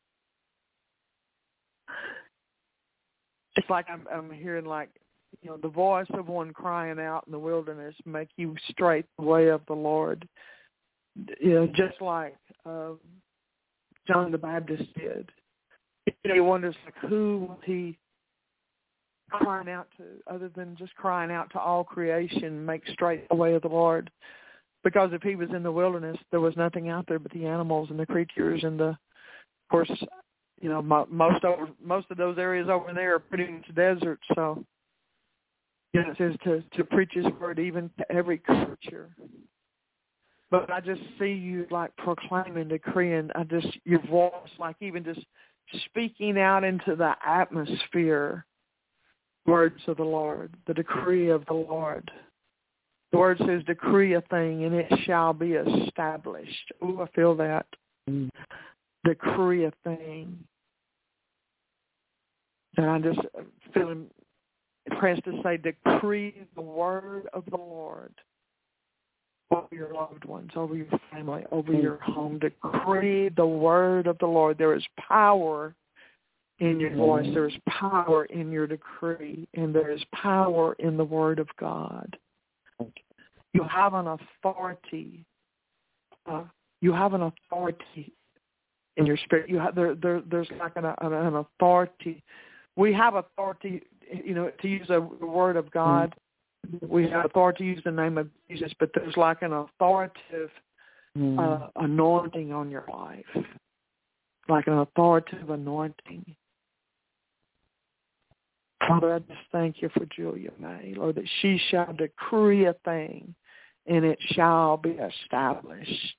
It's like I'm hearing, like, the voice of one crying out in the wilderness, make you straight the way of the Lord. Just like John the Baptist did. He wonders, like, who was he crying out to, other than just crying out to all creation, make straight the way of the Lord. Because if he was in the wilderness, there was nothing out there but the animals and the creatures and of course, most of those areas over there are pretty much desert. So, it says to preach his word even to every creature. But I just see you like proclaiming, decreeing. Your voice, like even just speaking out into the atmosphere, words of the Lord, the decree of the Lord. The word says, decree a thing, and it shall be established. Ooh, I feel that. Decree a thing. And I'm just feeling pressed to say, decree the word of the Lord over your loved ones, over your family, over your home. Decree the word of the Lord. There is power in your voice. There is power in your decree, and there is power in the word of God. You have an authority. You have an authority in your spirit. There's like an authority. We have authority, to use the word of God. We have authority to use the name of Jesus, but there's like an authoritative anointing on your life, like an authoritative anointing. Father, I just thank you for Julia May, Lord, that she shall decree a thing, and it shall be established.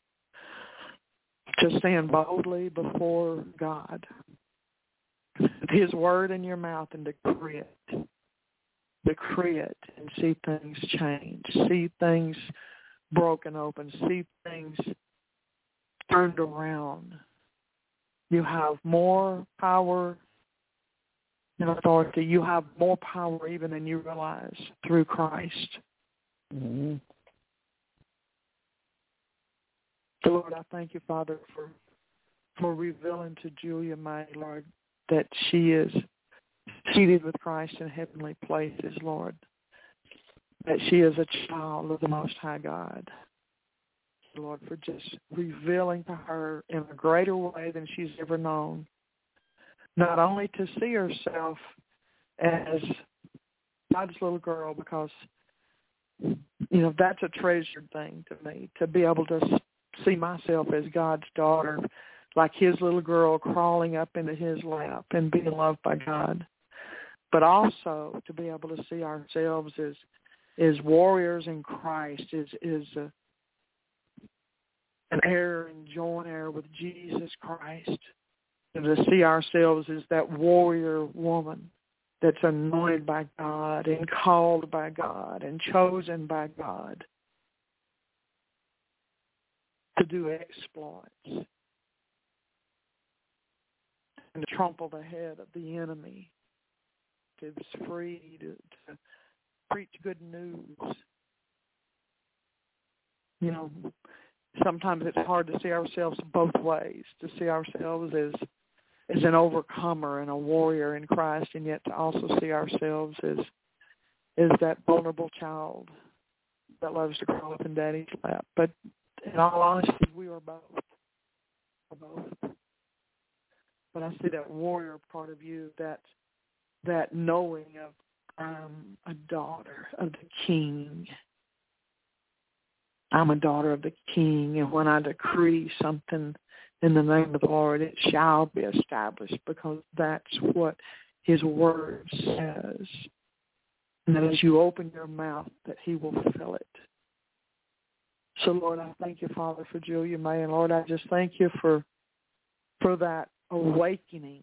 To stand boldly before God, with his word in your mouth, and decree it. Decree it and see things change, see things broken open, see things turned around. You have more power and authority. You have more power even than you realize through Christ. Mm-hmm. So Lord, I thank you, Father, for revealing to Julia May, Lord, that she is seated with Christ in heavenly places, Lord, that she is a child of the Most High God. Lord, for just revealing to her in a greater way than she's ever known, not only to see herself as God's little girl, because, that's a treasured thing to me, to be able to see myself as God's daughter, like his little girl crawling up into his lap and being loved by God. But also to be able to see ourselves as warriors in Christ, is an heir and joint heir with Jesus Christ. And to see ourselves as that warrior woman that's anointed by God and called by God and chosen by God to do exploits and to trample the head of the enemy, to be free, to preach good news. sometimes it's hard to see ourselves both ways, to see ourselves as an overcomer and a warrior in Christ, and yet to also see ourselves as that vulnerable child that loves to crawl up in Daddy's lap. But in all honesty, we are both. We're both. But I see that warrior part of you, that knowing of I'm a daughter of the King. I'm a daughter of the King, and when I decree something in the name of the Lord, it shall be established, because that's what his word says. And that as you open your mouth, that he will fill it. So, Lord, I thank you, Father, for Julia May. And, Lord, I just thank you for that awakening,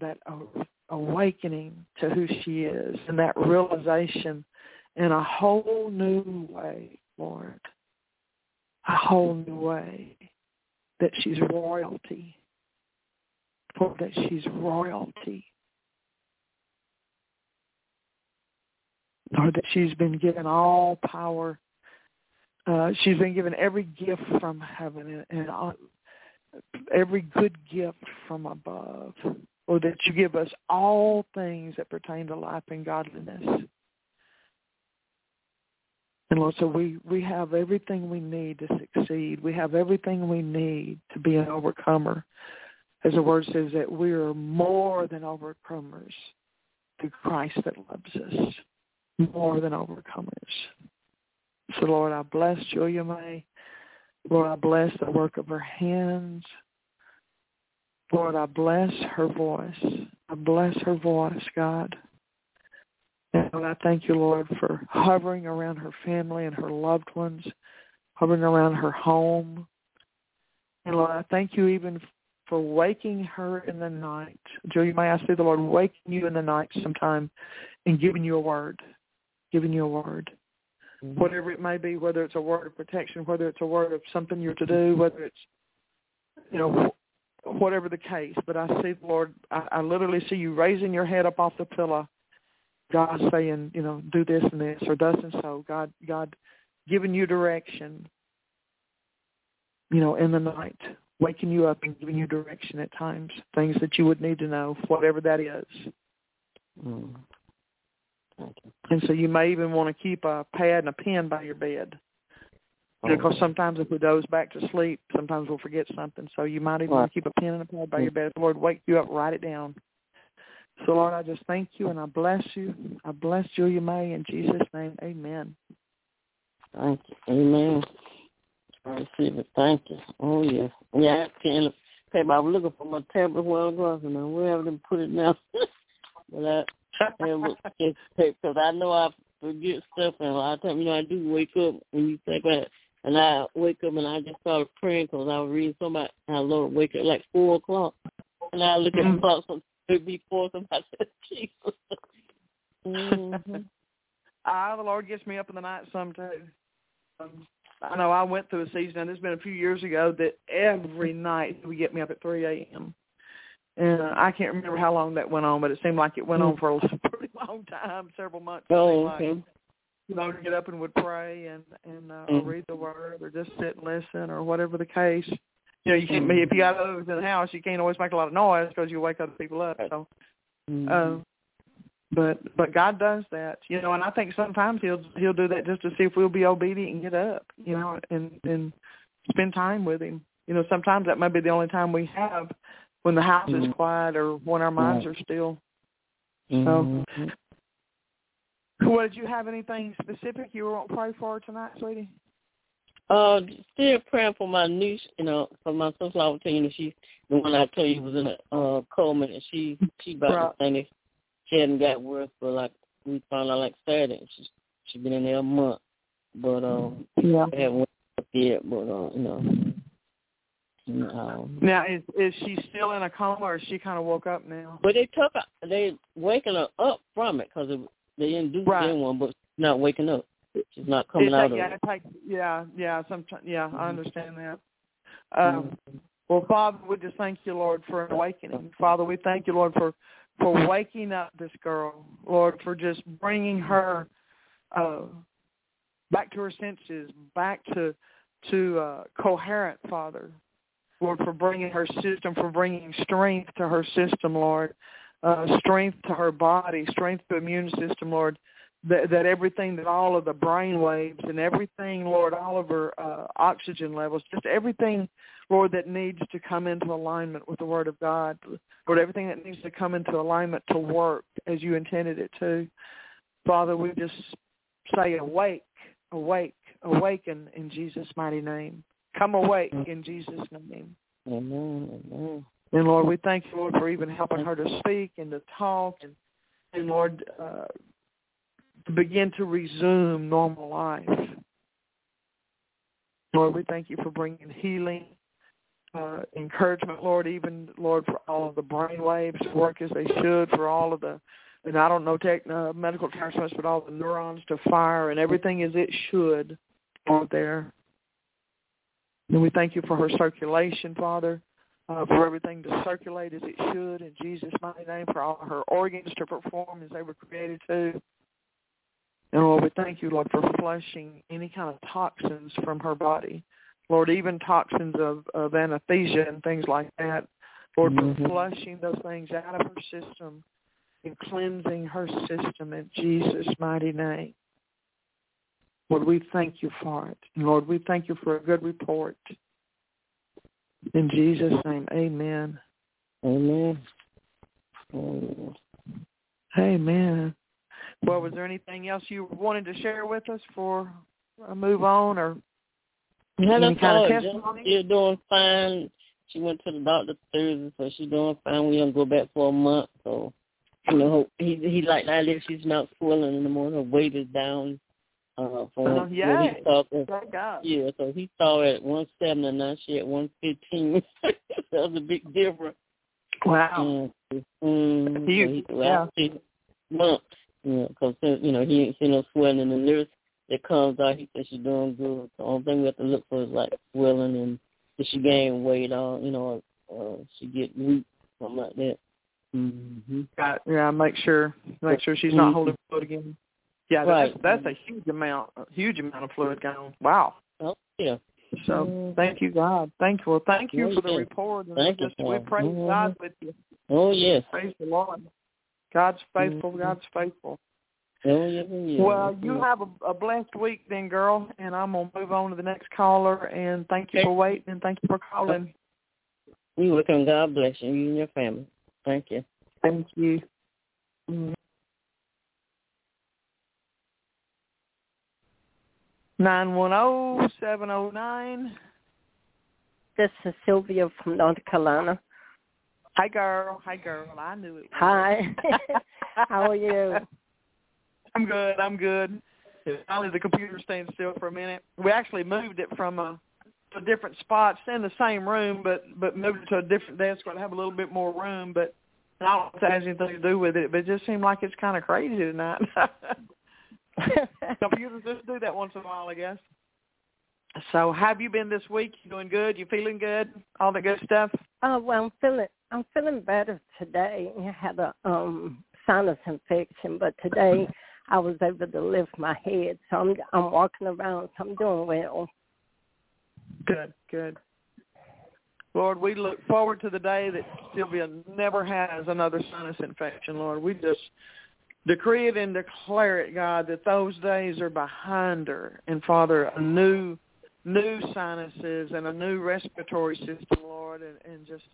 to who she is, and that realization in a whole new way, Lord, a whole new way, that she's royalty, Lord, that she's royalty. Lord, that she's been given all power. She's been given every gift from heaven and every good gift from above. Or that you give us all things that pertain to life and godliness. And Lord, so we have everything we need to succeed. We have everything we need to be an overcomer. As the word says, that we are more than overcomers through Christ that loves us. More than overcomers. So, Lord, I bless Julia May. Lord, I bless the work of her hands. Lord, I bless her voice. I bless her voice, God. And Lord, I thank you, Lord, for hovering around her family and her loved ones, hovering around her home. And Lord, I thank you even for waking her in the night. Julia May, I see the Lord waking you in the night sometime and giving you a word. Mm-hmm. Whatever it may be, whether it's a word of protection, whether it's a word of something you're to do, whether it's, whatever the case. But I see, Lord, I literally see you raising your head up off the pillow, God saying, do this and this, or thus and so. God giving you direction, in the night, waking you up and giving you direction at times, things that you would need to know, whatever that is. Mm. And so you may even want to keep a pad and a pen by your bed. Because sometimes if we doze back to sleep, sometimes we'll forget something. So you might even want to keep a pen and a pad by your bed. If the Lord wake you up, write it down. So, Lord, I just thank you and I bless you. I bless Julia May in Jesus' name. Amen. Thank you. Amen. I receive it. Thank you. Oh, yes. Yeah, I pen and paper. I was looking for my tablet while ago, and I will have them put it now. But because I know I forget stuff, and a lot of times, I do wake up when you think about it, and I wake up and I just started praying because I was reading somebody, how Lord wake up at like 4 o'clock, and I look at the clock, so it'd be 4, somebody said, Jesus. Mm-hmm. The Lord gets me up in the night some too. I know I went through a season, and it's been a few years ago, that every night he would get me up at 3 a.m. And I can't remember how long that went on, but it seemed like it went on for a pretty long time, several months. Okay. To get up and would pray and or read the word or just sit and listen or whatever the case. You can't be, if you got others in the house, you can't always make a lot of noise because you wake other people up. So, but God does that, and I think sometimes He'll do that just to see if we'll be obedient and get up, and spend time with Him. Sometimes that might be the only time we have when the house is quiet or when our minds are still. So, did you have anything specific you want to pray for tonight, sweetie? Still praying for my niece, for my sister. I was telling you, she's the one I told you was in a coma, and she about to say she hadn't got worse, but we found out Saturday. She's been in there a month, but they haven't went up yet, but Now, is she still in a coma, or is she kind of woke up now? But they waking her up from it because they didn't do one, but she's not waking up. She's not coming out of it. I understand that. Well, Father, we just thank you, Lord, for awakening. Father, we thank you, Lord, for waking up this girl, Lord, for just bringing her back to her senses, back to coherent, Father. Lord, for bringing her system, for bringing strength to her system, Lord, strength to her body, strength to the immune system, Lord, that everything, that all of the brain waves and everything, Lord, all of her oxygen levels, just everything, Lord, that needs to come into alignment with the Word of God, Lord, everything that needs to come into alignment to work as you intended it to. Father, we just say awake, awake, awaken in Jesus' mighty name. Come awake in Jesus' name. Amen. Amen. And Lord, we thank you, Lord, for even helping her to speak and to talk and Lord, to begin to resume normal life. Lord, we thank you for bringing healing, encouragement, Lord, even, Lord, for all of the brain waves to work as they should, for all of the, and I don't know medical terms, but all the neurons to fire and everything as it should, Lord, there. And we thank you for her circulation, Father, for everything to circulate as it should in Jesus' mighty name, for all her organs to perform as they were created to. And Lord, we thank you, Lord, for flushing any kind of toxins from her body. Lord, even toxins of anesthesia and things like that. Lord, for flushing those things out of her system and cleansing her system in Jesus' mighty name. Lord, we thank you for it. And Lord, we thank you for a good report. In Jesus' name, amen. Amen. Amen. Well, was there anything else you wanted to share with us before I move on, or any kind of testimony? She's doing fine. She went to the doctor Thursday, so she's doing fine. We're going to go back for a month. So, you know, he like that if she's not swelling in the morning. Her weight is down. So he saw he saw her at 170 and now she at 115. That was a big difference. Wow. Huge. Because he ain't seen no swelling in the nurse that comes out. He said she's doing good. The only thing we have to look for is like swelling and if she gain weight or she get weak, something like that. Yeah, make sure she's not holding fluid again. Yeah, right. That's a huge amount of fluid gone. Wow. Oh, yeah. So thank you, God. Thank you for the report. And we praise God with you. Oh, yes. Praise the Lord. God's faithful. God's faithful. Oh, yes. Well, you have a blessed week then, girl, and I'm going to move on to the next caller, and thank you for waiting, and thank you for calling. You're welcome. God bless you and your family. Thank you. Thank you. 910-709. This is Sylvia from North Carolina. Hi, girl. I knew it. Hi. How are you? I'm good. Finally, the computer's staying still for a minute. We actually moved it from a different spot. It's in the same room, but moved it to a different desk where I have a little bit more room. But I don't know if that has anything to do with it, but it just seemed like it's kind of crazy tonight. Computers just do that once in a while, I guess. So how have you been this week? You doing good? You feeling good? All the good stuff? Well, I'm feeling better today. I had a sinus infection, but today I was able to lift my head, so I'm walking around, so I'm doing well. Good. Lord, we look forward to the day that Sylvia never has another sinus infection, Lord. We just decree it and declare it, God, that those days are behind her. And, Father, a new sinuses and a new respiratory system, Lord, and just,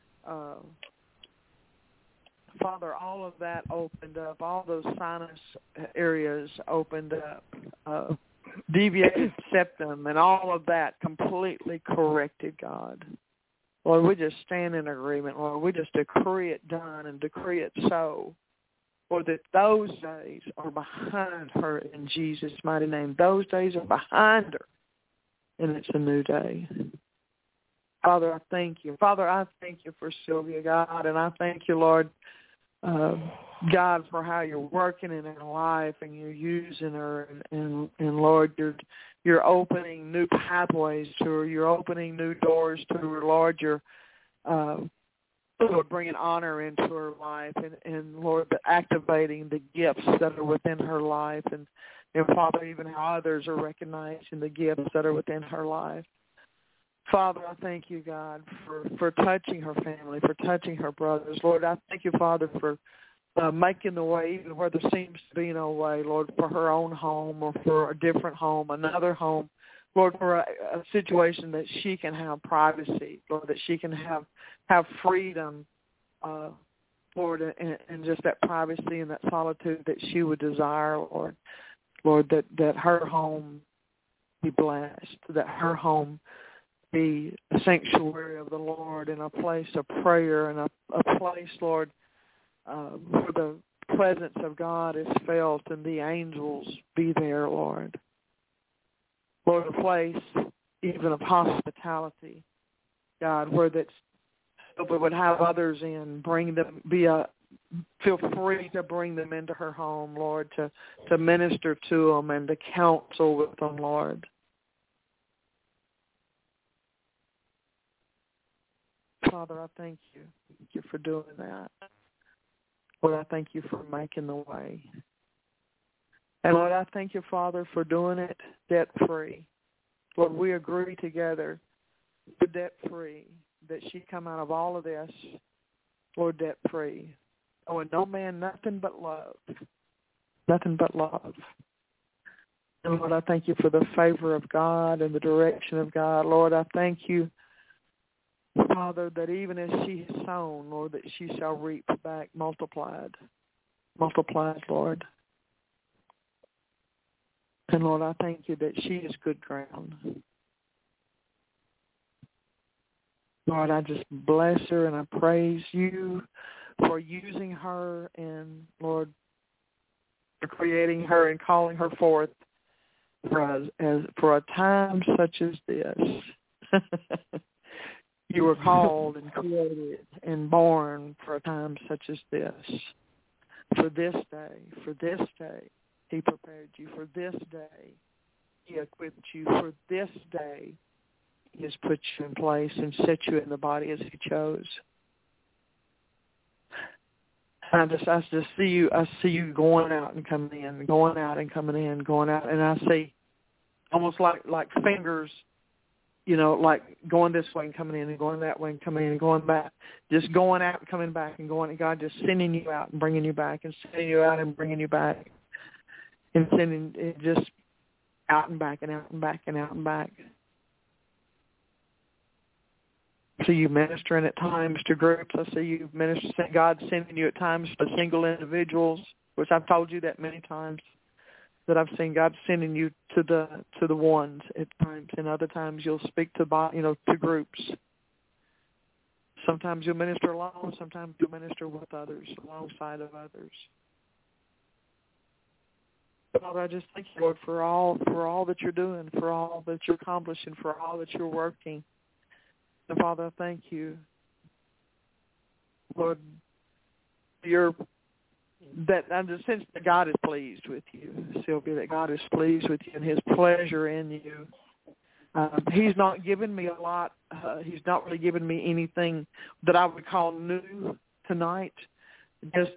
Father, all of that opened up, all those sinus areas opened up, deviated septum and all of that completely corrected, God. Lord, we just stand in agreement, Lord. We just decree it done and decree it so. Lord, that those days are behind her in Jesus' mighty name. Those days are behind her, and it's a new day. Father, I thank you. Father, I thank you for Sylvia, God, and I thank you, Lord, God, for how you're working in her life and you're using her, and Lord, you're opening new pathways to her. You're opening new doors to her, Lord. You're Lord, bringing honor into her life, and Lord, activating the gifts that are within her life, and Father, even how others are recognizing the gifts that are within her life. Father, I thank you, God, for touching her family, for touching her brothers. Lord, I thank you, Father, for making the way even where there seems to be no way, Lord, for her own home or for a different home, another home. Lord, for a situation that she can have privacy, Lord, that she can have freedom, Lord, and just that privacy and that solitude that she would desire, Lord. Lord, that her home be blessed, that her home be a sanctuary of the Lord and a place of prayer and a place, Lord, where the presence of God is felt and the angels be there, Lord. Lord, a place even of hospitality, God, where that we would have others in, bring them, feel free to bring them into her home, Lord, to minister to them and to counsel with them, Lord. Father, I thank you. Thank you for doing that. Lord, I thank you for making the way. And Lord, I thank you, Father, for doing it debt-free. Lord, we agree together, debt-free, that she come out of all of this, Lord, debt-free. Oh, and no man, nothing but love. Nothing but love. And Lord, I thank you for the favor of God and the direction of God. Lord, I thank you, Father, that even as she has sown, Lord, that she shall reap back multiplied. Multiplied, Lord. And Lord, I thank you that she is good ground. Lord, I just bless her and I praise you for using her and, Lord, for creating her and calling her forth for a time such as this. You were called and created and born for a time such as this. For this day, he prepared you. For this day, he equipped you. For this day, he has put you in place and set you in the body as he chose. I just see you going out and coming in, going out and coming in, going out, and I see almost like fingers, you know, like going this way and coming in and going that way and coming in and going back, just going out and coming back and going, and God just sending you out and bringing you back and sending you out and bringing you back and sending it just out and back and out and back and out and back. I see you ministering at times to groups. I see you minister. God sending you at times to single individuals, which I've told you that many times, that I've seen God sending you to the ones at times, and other times you'll speak to groups. Sometimes you'll minister alone. Sometimes you'll minister with others, alongside of others. Father, I just thank you, Lord, for all that you're doing, for all that you're accomplishing, for all that you're working. And Father, I thank you, Lord, that I just sense that God is pleased with you, Sylvia, that God is pleased with you and his pleasure in you. He's not given me a lot. He's not really given me anything that I would call new tonight, just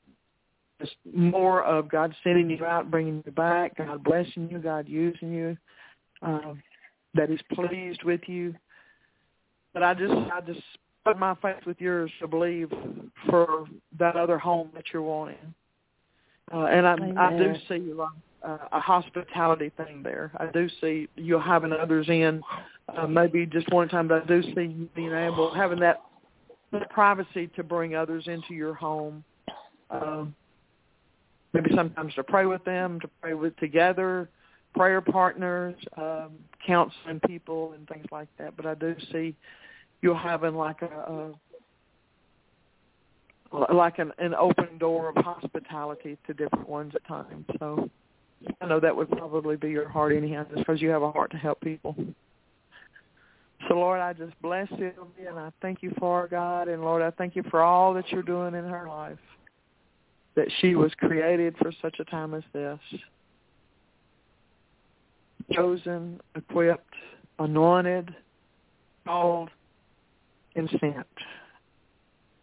more of God sending you out, bringing you back, God blessing you, God using you, that he's pleased with you. But I just put my faith with yours to believe for that other home that you're wanting. And I do see a hospitality thing there. I do see you having others in, maybe just one time, but I do see you being able, having that privacy to bring others into your home. Maybe sometimes to pray with them, to pray with together, prayer partners, counseling people and things like that. But I do see you're having like an open door of hospitality to different ones at times. So I know that would probably be your heart anyhow, just because you have a heart to help people. So, Lord, I just bless Sylvia, and I thank you for her, God. And, Lord, I thank you for all that you're doing in her life, that she was created for such a time as this. Chosen, equipped, anointed, called, and sent.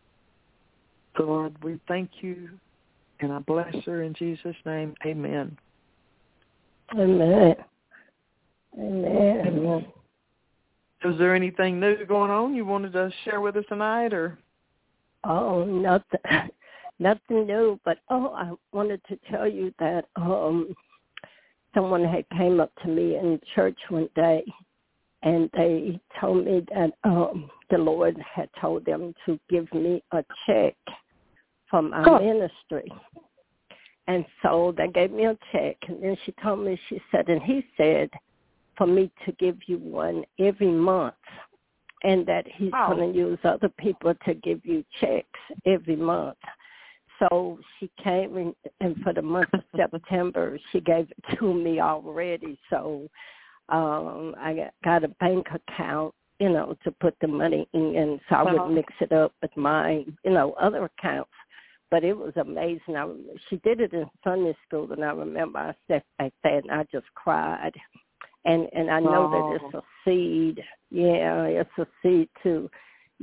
So, Lord, we thank you, and I bless her in Jesus' name. Amen. Amen. Amen. Amen. Is there anything new going on you wanted to share with us tonight, or? Oh, nothing new. But I wanted to tell you that someone had came up to me in church one day, and they told me that the Lord had told them to give me a check from our ministry. And so they gave me a check, and then she told me, she said, and he said for me to give you one every month, and that he's going to use other people to give you checks every month. So she came in, and for the month of September, she gave it to me already. So I got a bank account, to put the money in, so I would mix it up with my, other accounts. But it was amazing. She did it in Sunday school, and I remember I sat back there and I just cried. And I know that it's a seed. Yeah, it's a seed too.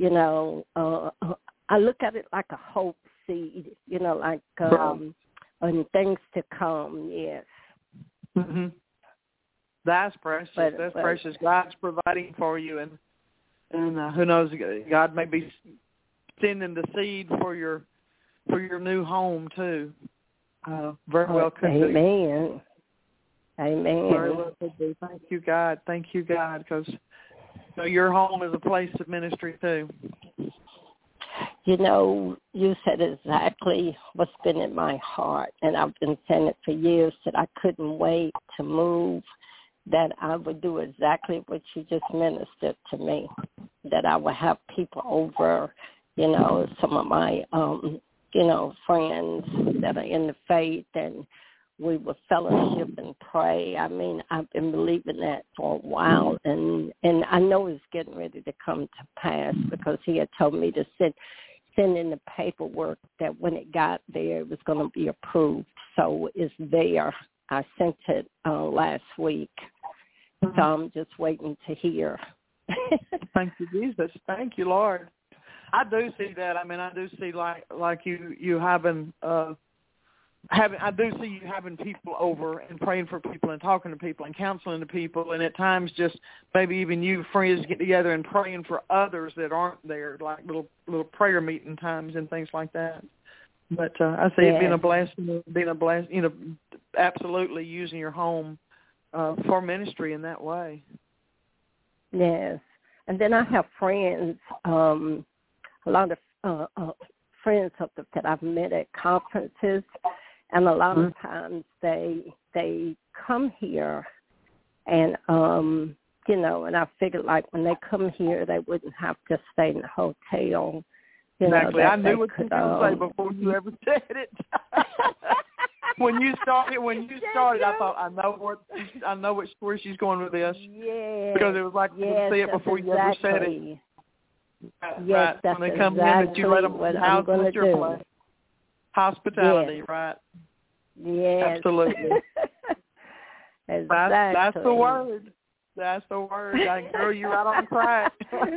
I look at it like a hope seed, like on things to come, yes. Mm-hmm. That's precious. That's precious. God's providing for you, and who knows, God may be sending the seed for your new home too. Very well could be. Amen. Amen. Very well could be. Thank you, God. Thank you, God, because your home is a place of ministry too. You said exactly what's been in my heart, and I've been saying it for years, that I couldn't wait to move, that I would do exactly what you just ministered to me, that I would have people over, some of my, friends that are in the faith, and we would fellowship and pray. I mean, I've been believing that for a while, and I know it's getting ready to come to pass, because he had told me to send in the paperwork, that when it got there, it was going to be approved. So it's there. I sent it last week. So I'm just waiting to hear. Thank you, Jesus. Thank you, Lord. I do see that. I mean, I do see like you having I do see you having people over and praying for people and talking to people and counseling to people, and at times just maybe even you friends get together and praying for others that aren't there, like little prayer meeting times and things like that. But I see it being a blessing, absolutely using your home for ministry in that way. Yes. And then I have friends, a lot of friends that I've met at conferences, and a lot of times they come here, and and I figured like when they come here, they wouldn't have to stay in a hotel. Exactly. I knew what you were going to say before you ever said it. When you started, I thought I know where she's going with this. Yeah. Because it was like you could see it before you ever said it. Yes, right. That's when they come exactly in, that you let them what house I'm going to your do. place. Hospitality, right? Yes. Absolutely. Exactly. That's the word. That's the word. Girl, you're right on track.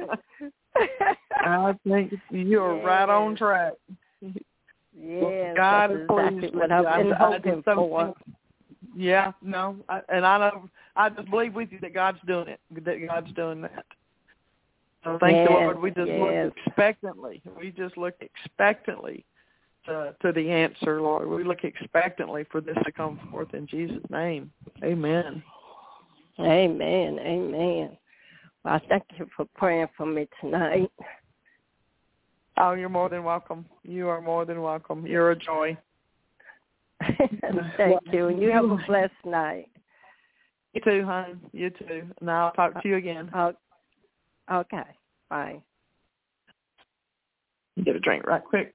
I think you're right on track. Yeah, God that's exactly what I've been hoping for. Yeah, no, I just believe with you that God's doing it, that God's doing that. So thank the Lord. We just look expectantly. We just look expectantly to the answer, Lord. We look expectantly for this to come forth in Jesus' name. Amen. Amen. Amen. Well, thank you for praying for me tonight. Oh, you're more than welcome. You are more than welcome. You're a joy. Thank you. And you have a blessed night. You too, hon. You too. And I'll talk to you again. Okay. Bye. Get a drink right quick.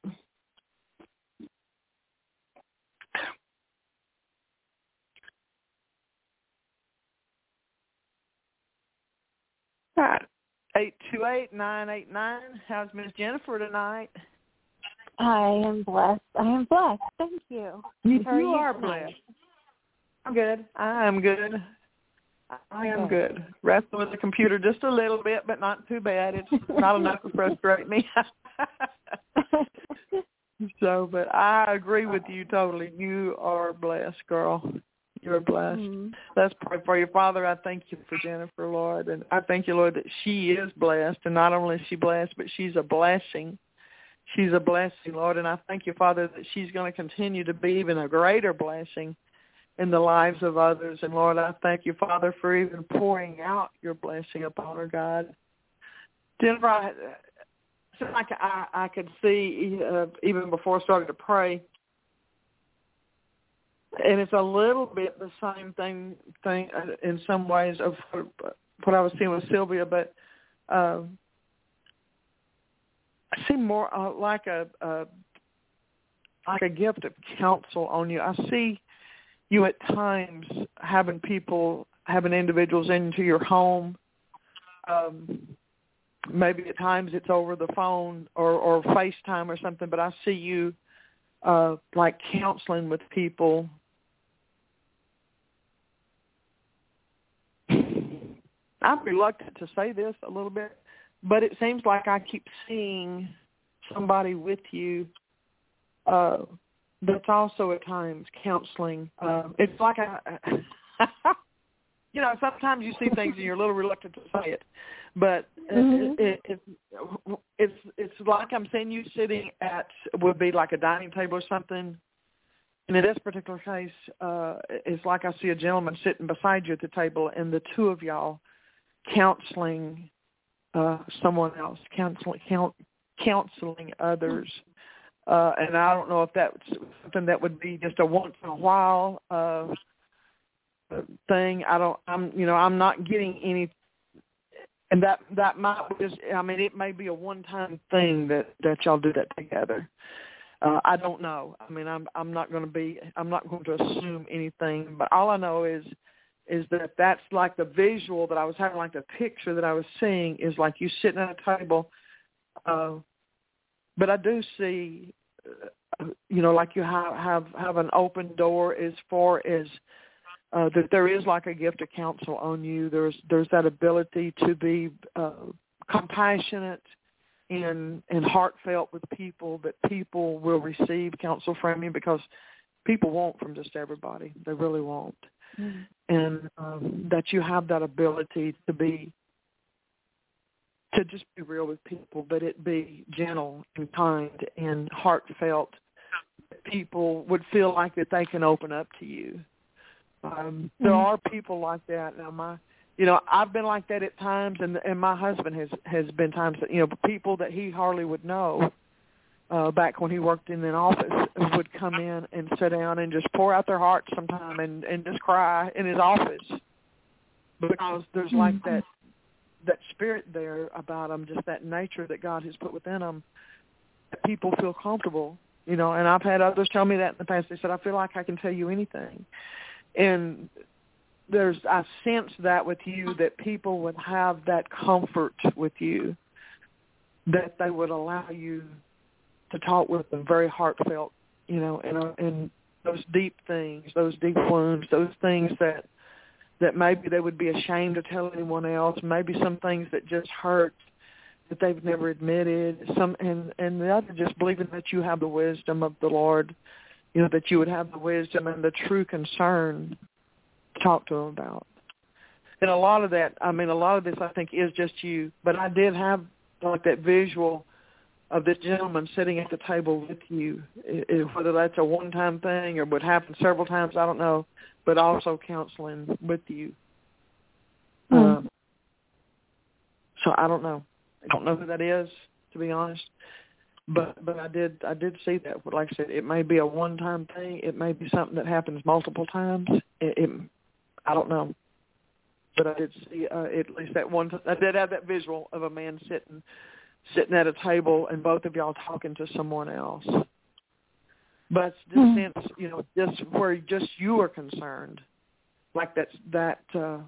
All right. 828-989. How's Miss Jennifer tonight? I am blessed. Thank you. You are blessed. I'm good. I am good. I am good. Wrestling with the computer just a little bit, but not too bad. It's not enough to frustrate me. So, but I agree with you totally. You are blessed, girl. You're blessed. Mm-hmm. Let's pray for you. Father, I thank you for Jennifer, Lord. And I thank you, Lord, that she is blessed. And not only is she blessed, but she's a blessing. She's a blessing, Lord. And I thank you, Father, that she's going to continue to be even a greater blessing in the lives of others. And, Lord, I thank you, Father, for even pouring out your blessing upon her, God. Jennifer, I feel like I could see, even before I started to pray, and it's a little bit the same thing in some ways of what I was seeing with Sylvia, but I see more like a gift of counsel on you. I see you at times having individuals into your home. Maybe at times it's over the phone or FaceTime or something, but I see you like counseling with people. I'm reluctant to say this a little bit, but it seems like I keep seeing somebody with you that's also at times counseling. It's like sometimes you see things and you're a little reluctant to say it, but it's like I'm seeing you sitting would be like a dining table or something. And in this particular case, it's like I see a gentleman sitting beside you at the table, and the two of y'all counseling someone else, counseling others. And I don't know if that's something that would be just a once in a while thing. I'm not getting any, and that might just, it may be a one-time thing that y'all do that together. I don't know. I'm not going to assume anything, but all I know is that that's like the visual that I was having, like the picture that I was seeing is like you sitting at a table. But I do see, like you have an open door as far as that there is like a gift of counsel on you. There's that ability to be compassionate and heartfelt with people, that people will receive counsel from you, because people won't from just everybody. They really won't. Mm-hmm. And that you have that ability to just be real with people, but it be gentle and kind and heartfelt. People would feel like that they can open up to you. There are people like that. Now, I've been like that at times, and my husband has been times that, people that he hardly would know back when he worked in an office would come in and sit down and just pour out their hearts sometime and just cry in his office, because there's like that spirit there about them, just that nature that God has put within them, that people feel comfortable, and I've had others tell me that in the past. They said, I feel like I can tell you anything. And I sense that with you, that people would have that comfort with you, that they would allow you to talk with them very heartfelt, and those deep things, those deep wounds, those things that maybe they would be ashamed to tell anyone else, maybe some things that just hurt that they've never admitted, and the other just believing that you have the wisdom of the Lord, that you would have the wisdom and the true concern to talk to them about. And a lot of this I think is just you, but I did have like that visual of this gentleman sitting at the table with you, whether that's a one-time thing or would happen several times, I don't know, but also counseling with you. So I don't know. I don't know who that is, to be honest. But I did see that. Like I said, it may be a one-time thing. It may be something that happens multiple times. I don't know. But I did see at least that one time. I did have that visual of a man sitting at a table and both of y'all talking to someone else. But just since, just where just you are concerned, like that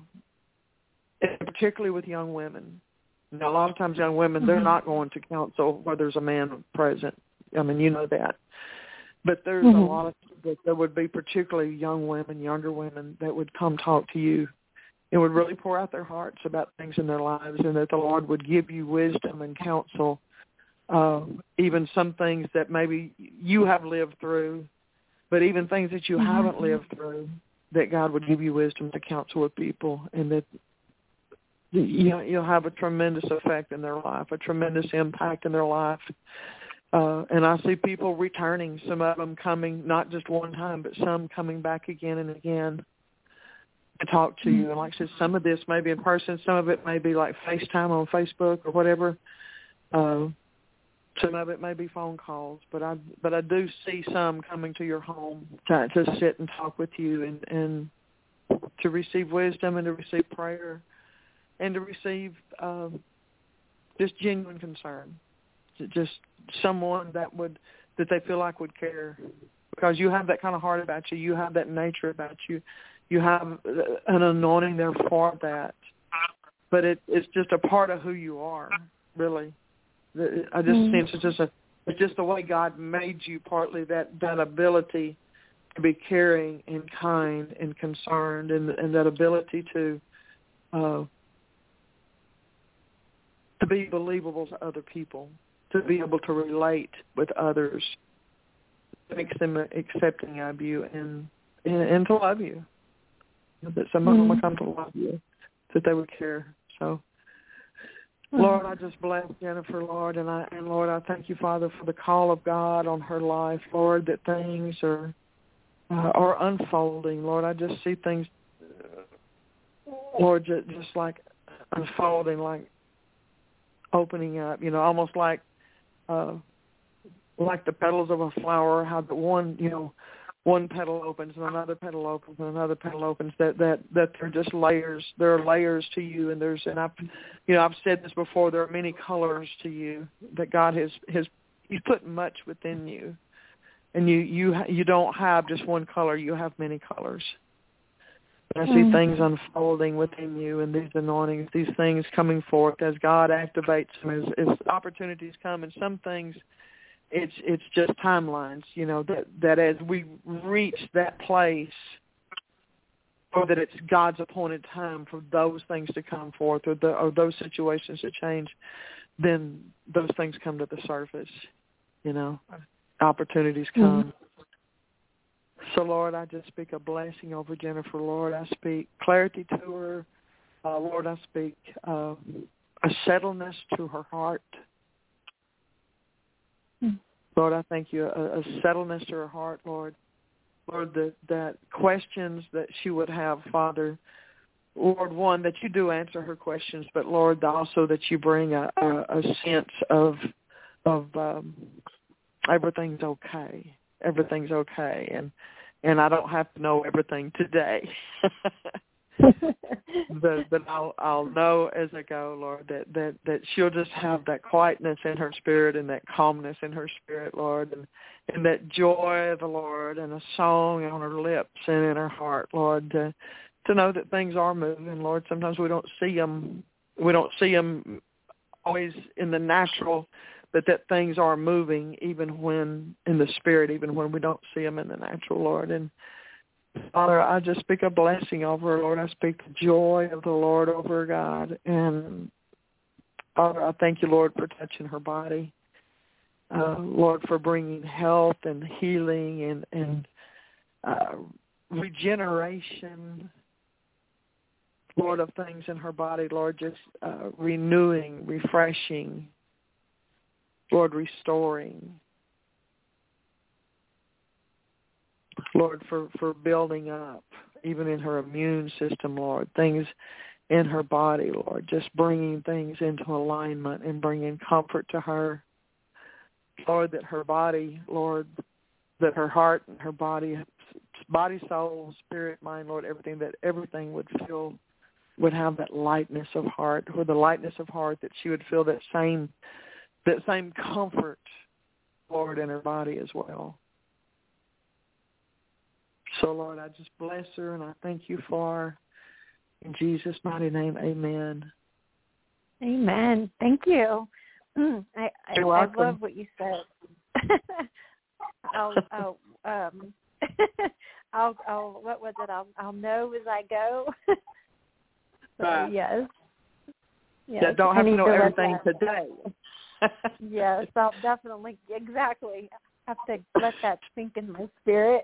particularly with young women. Now, a lot of times young women, they're not going to counsel where there's a man present. You know that. But there's a lot of that there would be particularly young women, younger women that would come talk to you and would really pour out their hearts about things in their lives, and that the Lord would give you wisdom and counsel even some things that maybe you have lived through, but even things that you haven't lived through, that God would give you wisdom to counsel with people, and that you'll have a tremendous effect in their life, a tremendous impact in their life. And I see people returning, some of them coming not just one time, but some coming back again and again to talk to you. And like I said, some of this may be in person, some of it may be like FaceTime on Facebook or whatever. Some of it may be phone calls, but I do see some coming to your home to sit and talk with you and to receive wisdom and to receive prayer and to receive just genuine concern. Just someone that they feel like would care, because you have that kind of heart about you. You have that nature about you. You have an anointing there for that. But it's just a part of who you are, really. I just sense it's just the way God made you, partly that ability to be caring and kind and concerned, and that ability to be believable to other people, to be able to relate with others, makes them accepting of you and to love you. That some of them will come to love you, that they would care. So, Lord, I just bless Jennifer, Lord, and Lord, I thank you, Father, for the call of God on her life, Lord, that things are unfolding. Lord, I just see things, Lord, just like unfolding, like opening up, almost like the petals of a flower, how the one petal opens and another petal opens and another petal opens, that they're just layers. There are layers to you, and I've said this before, there are many colors to you, that God He's put much within you. And you don't have just one color, you have many colors. I see things unfolding within you, and these anointings, these things coming forth as God activates them, as opportunities come. And some things, it's just timelines, that as we reach that place, or that it's God's appointed time for those things to come forth, or those situations to change, then those things come to the surface, opportunities come. So, Lord, I just speak a blessing over Jennifer. Lord, I speak clarity to her. Lord, I speak a settledness to her heart. Lord, I thank you, a settledness to her heart, Lord. Lord, that questions that she would have, Father, Lord, one, that you do answer her questions, but, Lord, also that you bring a sense of everything's okay. Everything's okay, and I don't have to know everything today, but I'll know as I go, Lord, that she'll just have that quietness in her spirit and that calmness in her spirit, Lord, and that joy of the Lord and a song on her lips and in her heart, Lord, to know that things are moving, Lord. Sometimes we don't see them always in the natural, but that things are moving even when in the spirit, even when we don't see them in the natural, Lord. And Father, I just speak a blessing over her, Lord. I speak the joy of the Lord over her, God. And Father, I thank you, Lord, for touching her body. Lord, for bringing health and healing and regeneration, Lord, of things in her body, Lord, just renewing, refreshing, Lord, restoring. Lord, for building up, even in her immune system, Lord, things in her body, Lord, just bringing things into alignment and bringing comfort to her. Lord, that her body, Lord, that her heart and her body, soul, spirit, mind, Lord, everything would have that lightness of heart, or the lightness of heart, that she would feel that same comfort, Lord, in her body as well. So, Lord, I just bless her, and I thank you for her. In Jesus' mighty name, amen. Amen. Thank you. I love what you said. What was it? I'll know as I go. So, yes. Yeah, don't have to know everything today. Yes, I'll definitely, exactly. I have to let that sink in my spirit.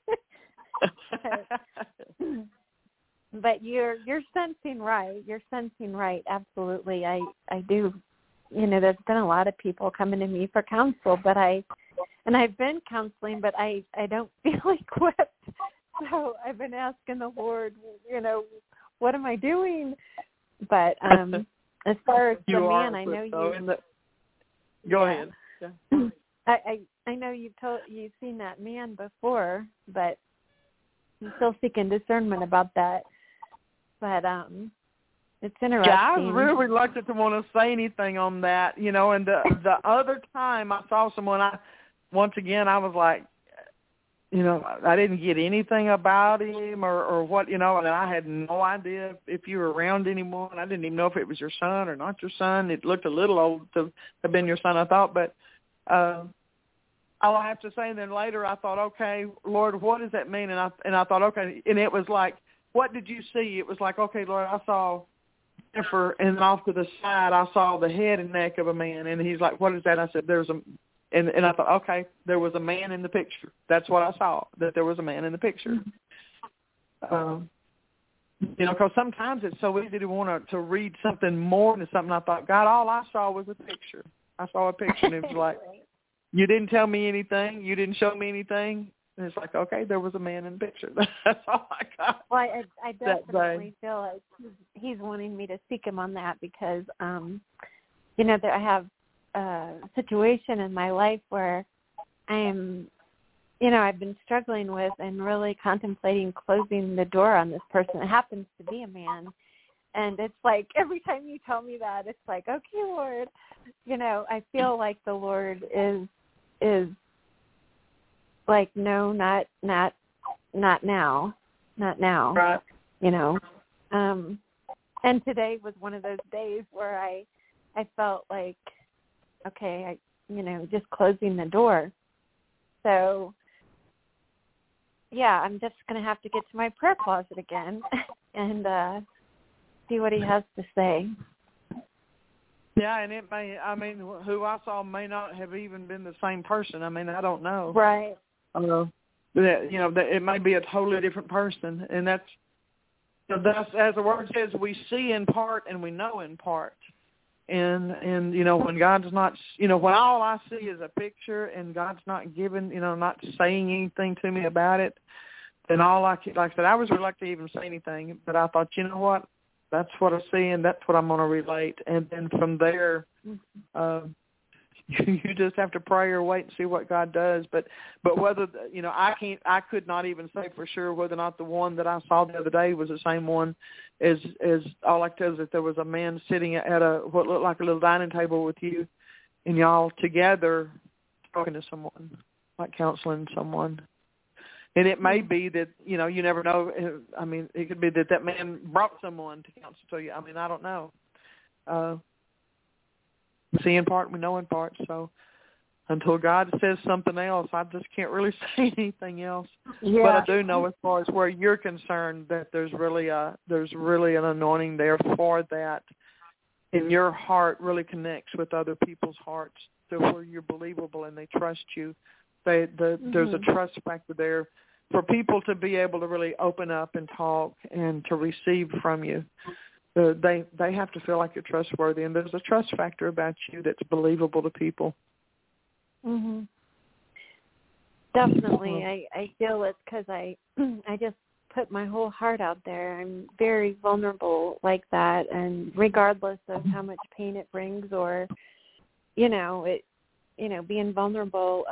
But you're sensing right. You're sensing right. Absolutely. I do. You know, there's been a lot of people coming to me for counsel, but I've been counseling, but I don't feel equipped. So I've been asking the Lord, you know, what am I doing? But as far as the man, I know you. Go ahead. Yeah. I know you've seen that man before, but I'm still seeking discernment about that. But it's interesting. Yeah, I was really reluctant to want to say anything on that, you know. And the other time I saw someone, I was like, you know, I didn't get anything about him or what, you know, and I had no idea if you were around anymore, and I didn't even know if it was your son or not your son. It looked a little old to have been your son, I thought, but all I have to say, and then later I thought, okay, Lord, what does that mean? And I thought, okay, and it was like, what did you see? It was like, okay, Lord, I saw Jennifer, and off to the side I saw the head and neck of a man, and he's like, what is that? I said, and I thought, okay, there was a man in the picture. That's what I saw, that there was a man in the picture. You know, because sometimes it's so easy to want to read something more than something. I thought, God, all I saw was a picture. I saw a picture, and it was like, you didn't tell me anything. You didn't show me anything. And it's like, okay, there was a man in the picture. That's all I got. Well, I definitely feel like he's wanting me to seek him on that because, you know, I have a situation in my life where I am, you know, I've been struggling with and really contemplating closing the door on this person. It happens to be a man. And it's like every time you tell me that, it's like, okay, Lord, you know, I feel like the Lord is like, no, not now, right. You know. And today was one of those days where I felt like, okay, just closing the door. So, yeah, I'm just going to have to get to my prayer closet again and see what he has to say. Yeah, and it may, I mean, who I saw may not have even been the same person. I mean, I don't know. Right. It may be a totally different person. And that's, as the word says, we see in part and we know in part. And you know, when God's not, you know, when all I see is a picture and God's not giving, you know, not saying anything to me about it, then all I could, like I said, I was reluctant to even say anything. But I thought, you know what? That's what I see, and that's what I'm going to relate. And then from there, you just have to pray or wait and see what God does. But whether, you know, I could not even say for sure whether or not the one that I saw the other day was the same one. As all I could tell is that there was a man sitting at what looked like a little dining table with you, and y'all together talking to someone, like counseling someone. And it may be that, you know, you never know. I mean, it could be that man brought someone to counsel to you. I mean, I don't know. See in part, we know in part. So until God says something else, I just can't really say anything else. Yeah. But I do know, as far as where you're concerned, that there's really an anointing there for that. And your heart really connects with other people's hearts, to where you're believable and they trust you. There's a trust factor there for people to be able to really open up and talk and to receive from you. They have to feel like you're trustworthy, and there's a trust factor about you that's believable to people. Mm-hmm. Definitely. I feel it because I just put my whole heart out there. I'm very vulnerable like that, and regardless of how much pain it brings or, being vulnerable,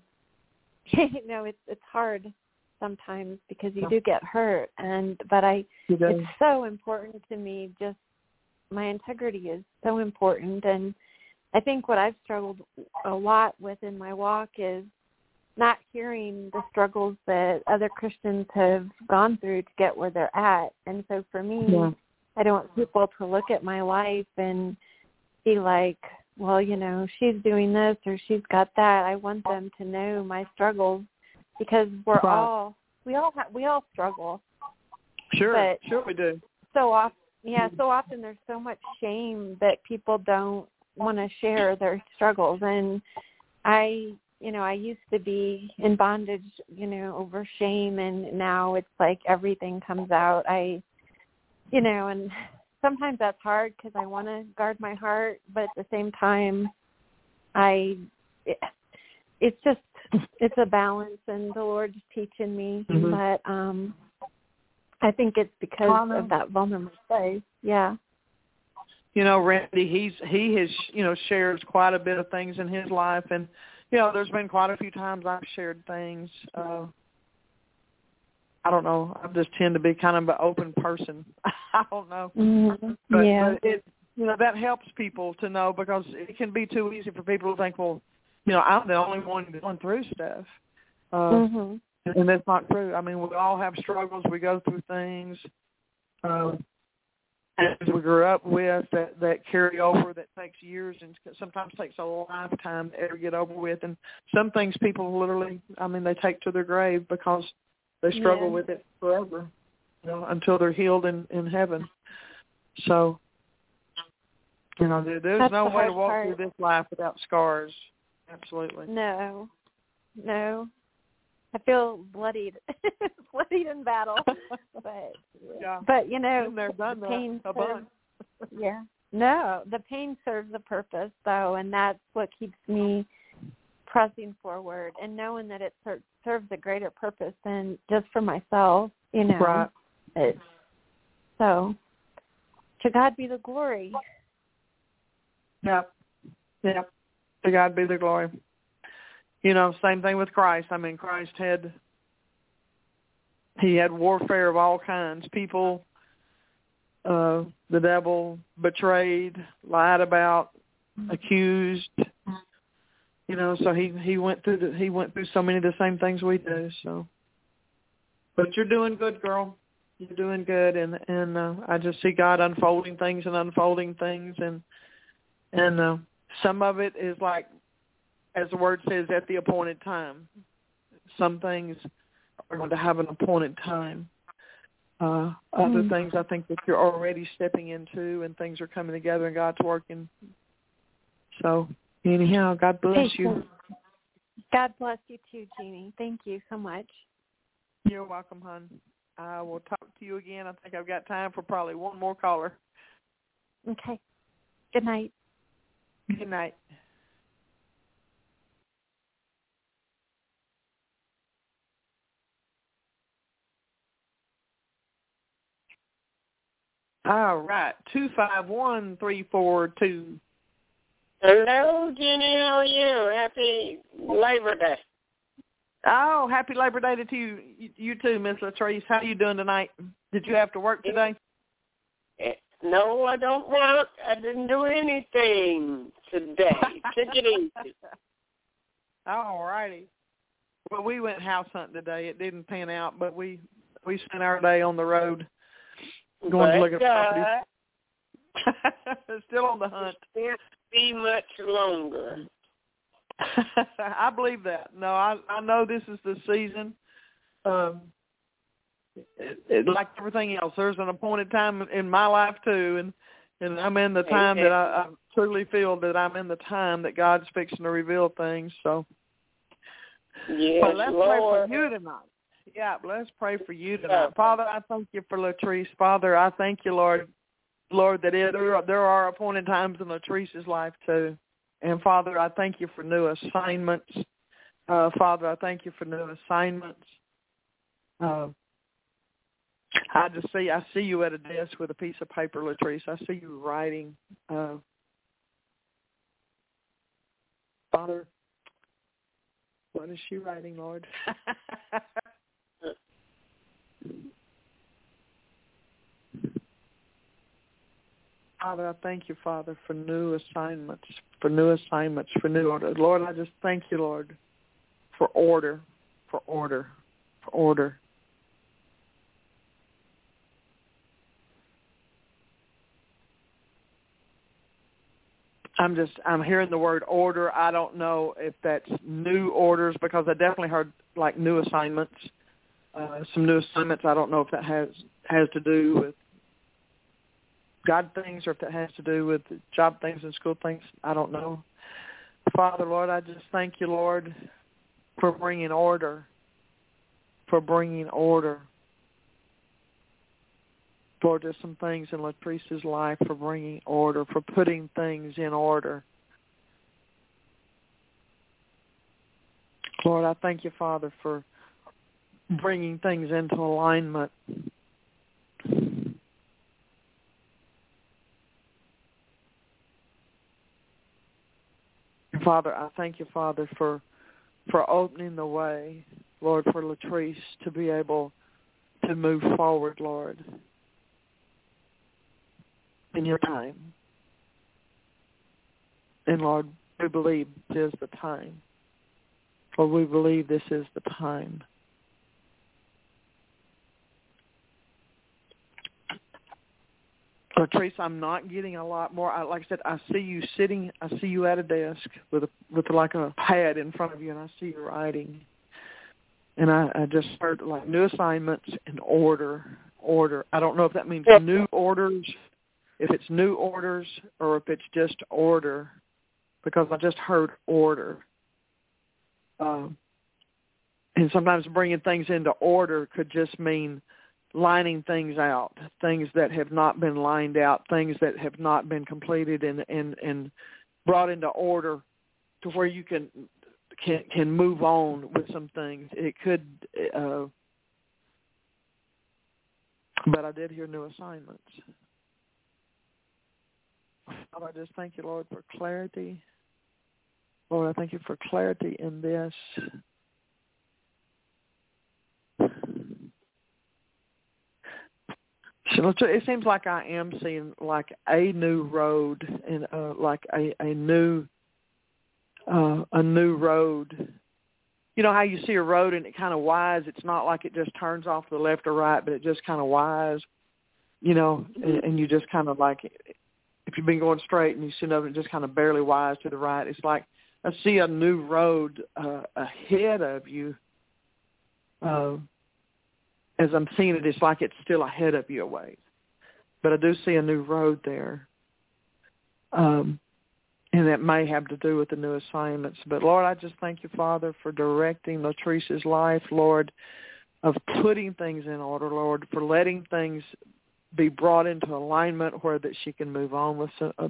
it's hard sometimes because you do get hurt, but it's so important to me. Just my integrity is so important, and I think what I've struggled a lot with in my walk is not hearing the struggles that other Christians have gone through to get where they're at. And so for me, I don't want people to look at my life and be like, well, she's doing this or she's got that. I want them to know my struggles because we all struggle. Sure we do. So often there's so much shame that people don't want to share their struggles. And I used to be in bondage, over shame, and now it's like everything comes out. And sometimes that's hard because I want to guard my heart, but at the same time, it's a balance, and the Lord's teaching me. Mm-hmm. But I think it's because of that vulnerable place. Yeah. Randy, he has shares quite a bit of things in his life, and there's been quite a few times I've shared things. I don't know. I just tend to be kind of an open person. I don't know. Mm-hmm. But it, that helps people to know, because it can be too easy for people to think, well, I'm the only one going through stuff. Mm-hmm. And that's not true. I mean, we all have struggles. We go through things as we grew up with that carry over, that takes years and sometimes takes a lifetime to ever get over with. And some things people literally, they take to their grave because they struggle with it forever, until they're healed in heaven. So, there's that's no way to walk part. through this life without scars. Absolutely. No. I feel bloodied in battle, but the pain a bunch. the pain serves a purpose, though, and that's what keeps me pressing forward and knowing that it serves a greater purpose than just for myself. Right. So, to God be the glory. Yep. To God be the glory. Same thing with Christ. Christ had warfare of all kinds. People, the devil betrayed, lied about, accused. So he went through so many of the same things we do. So, but you're doing good, girl. You're doing good, and I just see God unfolding things, and some of it is like, as the word says, at the appointed time. Some things are going to have an appointed time. Other things I think that you're already stepping into, and things are coming together, and God's working. So, anyhow, God bless you. God bless you too, Jeannie. Thank you so much. You're welcome, hon. I will talk to you again. I think I've got time for probably one more caller. Okay. Good night. Good night. All right, 251-342. Hello, Jenny. How are you? Happy Labor Day. Oh, happy Labor Day to you too, Miss Latrice. How are you doing tonight? Did you have to work today? No, I don't work. I didn't do anything today. Take it easy. All righty. Well, we went house hunting today. It didn't pan out, but we spent our day on the road. Going to look at properties. Still on the hunt. Can't be much longer. I believe that. No, I know this is the season. Like everything else, there's an appointed time in my life too, and I'm in the time that I truly feel that I'm in the time that God's fixing to reveal things. So, but let's pray for you tonight. Yeah, let's pray for you tonight. Father, I thank you for Latrice. Father, I thank you, Lord, that there are appointed times in Latrice's life too. And Father, I thank you for new assignments. Father, I thank you for new assignments. I see you at a desk with a piece of paper, Latrice. I see you writing. Father, what is she writing, Lord? Father, I thank you, Father, for new assignments, for new order. Lord, I just thank you, Lord, for order. I'm hearing the word order. I don't know if that's new orders, because I definitely heard like new assignments. Some new assignments. I don't know if that has to do with God things or if it has to do with job things and school things. I don't know. Father, Lord, I just thank you, Lord, for bringing order. Lord, there's some things in Latrice's life for bringing order, for putting things in order. Lord, I thank you, Father, for bringing things into alignment. Father, I thank you, Father, for opening the way, Lord, for Latrice to be able to move forward, Lord, in your time. And, Lord, we believe this is the time. Lord, we believe this is the time. Latrice, I'm not getting a lot more. Like I said, I see you sitting. I see you at a desk with like a pad in front of you, and I see you writing. And I just heard like new assignments and order. I don't know if that means new orders, if it's new orders, or if it's just order, because I just heard order. And sometimes bringing things into order could just mean lining things out, things that have not been lined out, things that have not been completed and brought into order to where you can move on with some things. It could, but I did hear new assignments. Father, I just thank you, Lord, for clarity. Lord, I thank you for clarity in this. So it seems like I am seeing like a new road and like a new road. You know how you see a road and it kind of winds? It's not like it just turns off to the left or right, but it just kind of winds, you know, and you just kind of like, if you've been going straight and you see another, it just kind of barely winds to the right. It's like I see a new road ahead of you. As I'm seeing it, it's like it's still ahead of you a ways. But I do see a new road there. And that may have to do with the new assignments. But, Lord, I just thank you, Father, for directing Latrice's life, Lord, of putting things in order, Lord, for letting things be brought into alignment where that she can move on,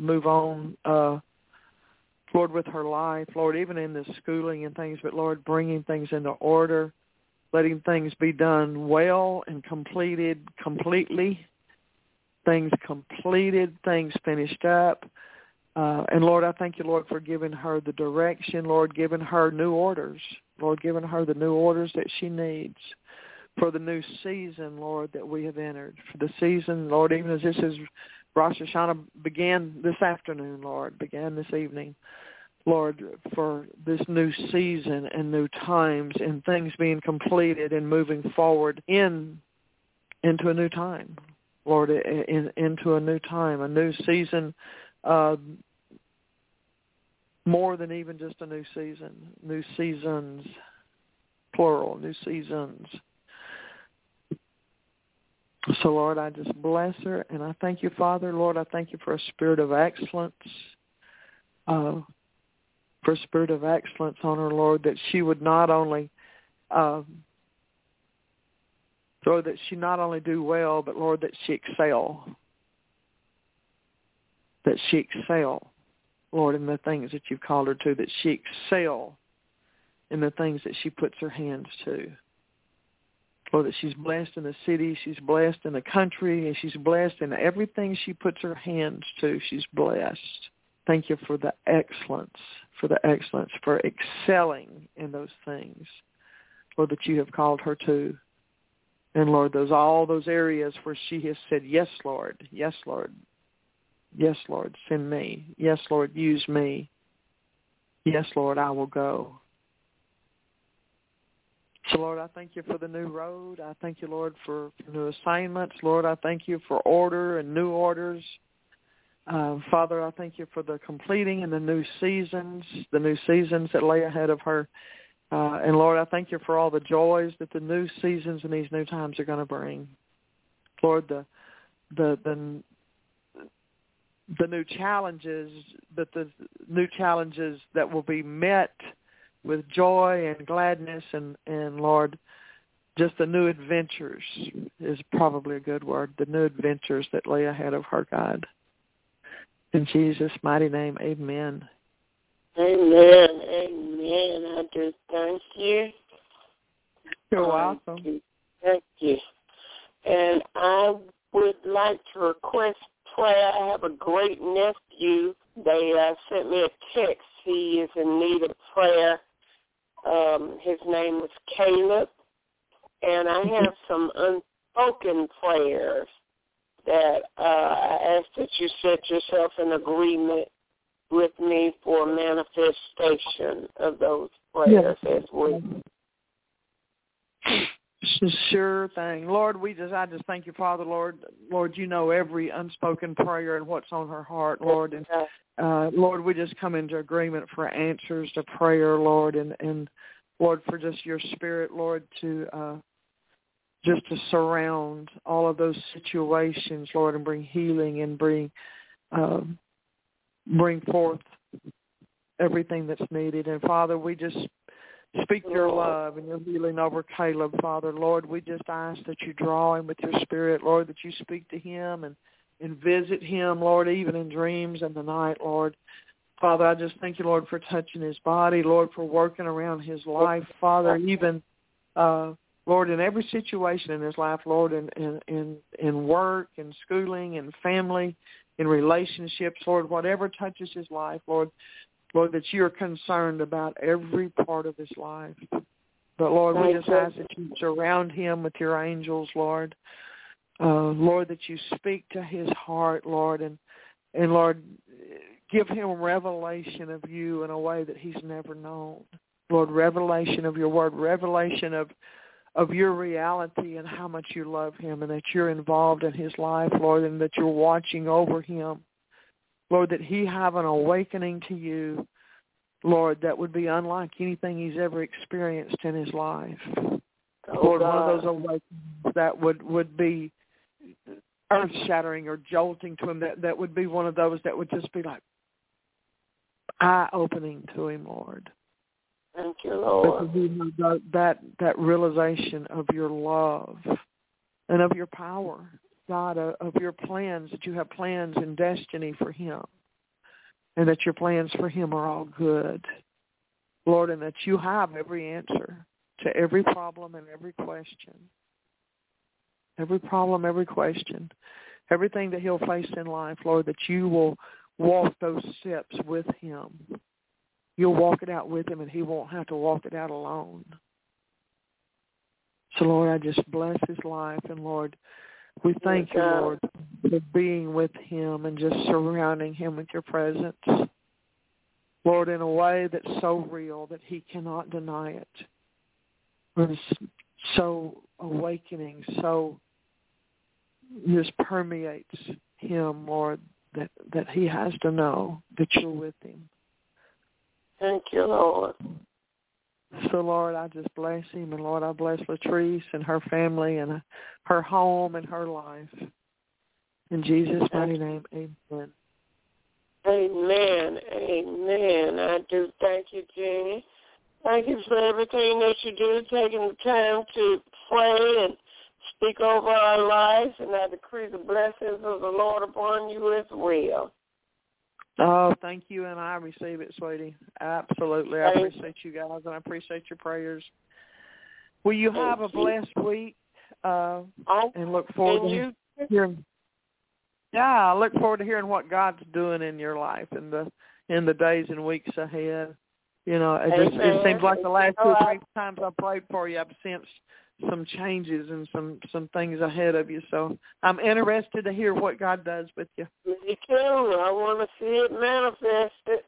Lord, with her life, Lord, even in the schooling and things, but, Lord, bringing things into order, letting things be done well and completed completely, things completed, things finished up. And, Lord, I thank you, Lord, for giving her the direction, Lord, giving her new orders, Lord, giving her the new orders that she needs for the new season, Lord, that we have entered, for the season, Lord, even as this is Rosh Hashanah began this afternoon, Lord, began this evening, Lord, for this new season and new times and things being completed and moving forward into a new time, Lord, into a new time, a new season, more than even just a new season, new seasons, plural, new seasons. So, Lord, I just bless her, and I thank you, Father. Lord, I thank you for a spirit of excellence, on her, Lord, that she would not only, Lord, that she not only do well, but, Lord, that she excel. That she excel, Lord, in the things that you've called her to, that she excel in the things that she puts her hands to. Lord, that she's blessed in the city, she's blessed in the country, and she's blessed in everything she puts her hands to. She's blessed. Thank you for the excellence, for excelling in those things, Lord, that you have called her to. And, Lord, all those areas where she has said, yes, Lord, yes, Lord, yes, Lord, send me. Yes, Lord, use me. Yes, Lord, I will go. So, Lord, I thank you for the new road. I thank you, Lord, for new assignments. Lord, I thank you for order and new orders. Father, I thank you for the completing and the new seasons that lay ahead of her. And, Lord, I thank you for all the joys that the new seasons and these new times are going to bring. Lord, the new challenges, but the new challenges that will be met with joy and gladness, and Lord, just the new adventures is probably a good word, the new adventures that lay ahead of her, God. In Jesus' mighty name, amen. Amen. Amen. I do thank you. You're welcome. Thank you. And I would like to request prayer. I have a great nephew. They sent me a text. He is in need of prayer. His name is Caleb. And I have some unspoken prayers that I ask that you set yourself in agreement with me for manifestation of those prayers as well. Sure thing. Lord, I just thank you, Father, Lord. Lord, you know every unspoken prayer and what's on her heart, Lord. And Lord, we just come into agreement for answers to prayer, Lord, and Lord, for just your spirit, Lord, to surround all of those situations, Lord, and bring healing and bring forth everything that's needed. And Father, we just speak your love and your healing over Caleb, Father. Lord, we just ask that you draw him with your spirit, Lord, that you speak to him and visit him, Lord, even in dreams in the night, Lord. Father, I just thank you, Lord, for touching his body, Lord, for working around his life, Father, even, Lord, in every situation in his life, Lord, in work, in schooling, in family, in relationships, Lord, whatever touches his life, Lord, that you're concerned about every part of his life. But, Lord, we just ask that you surround him with your angels, Lord. Lord, that you speak to his heart, Lord, and Lord, give him revelation of you in a way that he's never known. Lord, revelation of your word, revelation of your reality and how much you love him and that you're involved in his life, Lord, and that you're watching over him. Lord, that he have an awakening to you, Lord, that would be unlike anything he's ever experienced in his life. Lord, one of those awakenings that would be earth-shattering or jolting to him, that would be one of those that would just be like eye-opening to him, Lord. Thank you, Lord. That realization of your love and of your power, God, of your plans, that you have plans and destiny for him, and that your plans for him are all good, Lord, and that you have every answer to every problem and every question. Every problem, every question, everything that he'll face in life, Lord, that you will walk those steps with him. You'll walk it out with him, and he won't have to walk it out alone. So, Lord, I just bless his life, and, Lord, we thank you, Lord, for being with him and just surrounding him with your presence, Lord, in a way that's so real that he cannot deny it. It's so awakening, so just permeates him, Lord, that he has to know that you're with him. Thank you, Lord. So, Lord, I just bless him, and, Lord, I bless Latrice and her family and her home and her life. In Jesus' mighty name, amen. Amen. Amen. I do thank you, Jeannie. Thank you for everything that you do, taking the time to pray and speak over our lives, and I decree the blessings of the Lord upon you as well. Oh, thank you, and I receive it, sweetie. Absolutely. I appreciate you guys, and I appreciate your prayers. Will you have a blessed week, and look forward to hearing. Yeah, I look forward to hearing what God's doing in your life in the days and weeks ahead. You know, it seems like the last 2 or 3 times I prayed for you, I've sensed some changes and some things ahead of you. So I'm interested to hear what God does with you. Me too. I want to see it manifested.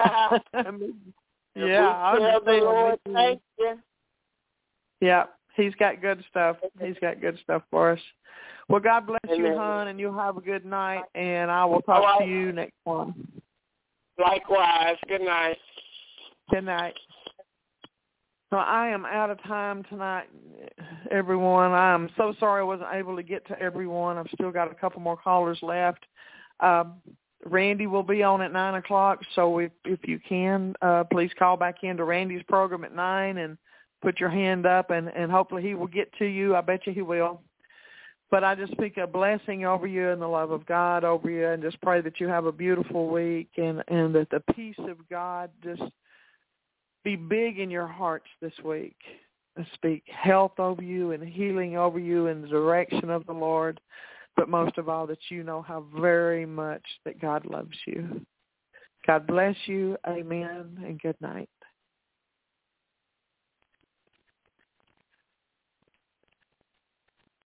Yeah, the Lord, thank you. Yeah, he's got good stuff. He's got good stuff for us. Well, God bless you, hon, and you have a good night, and I will talk to you next one. Likewise. Good night. Good night. So I am out of time tonight, everyone. I am so sorry I wasn't able to get to everyone. I've still got a couple more callers left. Randy will be on at 9 o'clock, so if you can, please call back into Randy's program at 9 and put your hand up, and hopefully he will get to you. I bet you he will. But I just speak a blessing over you and the love of God over you, and just pray that you have a beautiful week, and that the peace of God just be big in your hearts this week. I speak health over you and healing over you in the direction of the Lord, but most of all that you know how very much that God loves you. God bless you. Amen, and good night.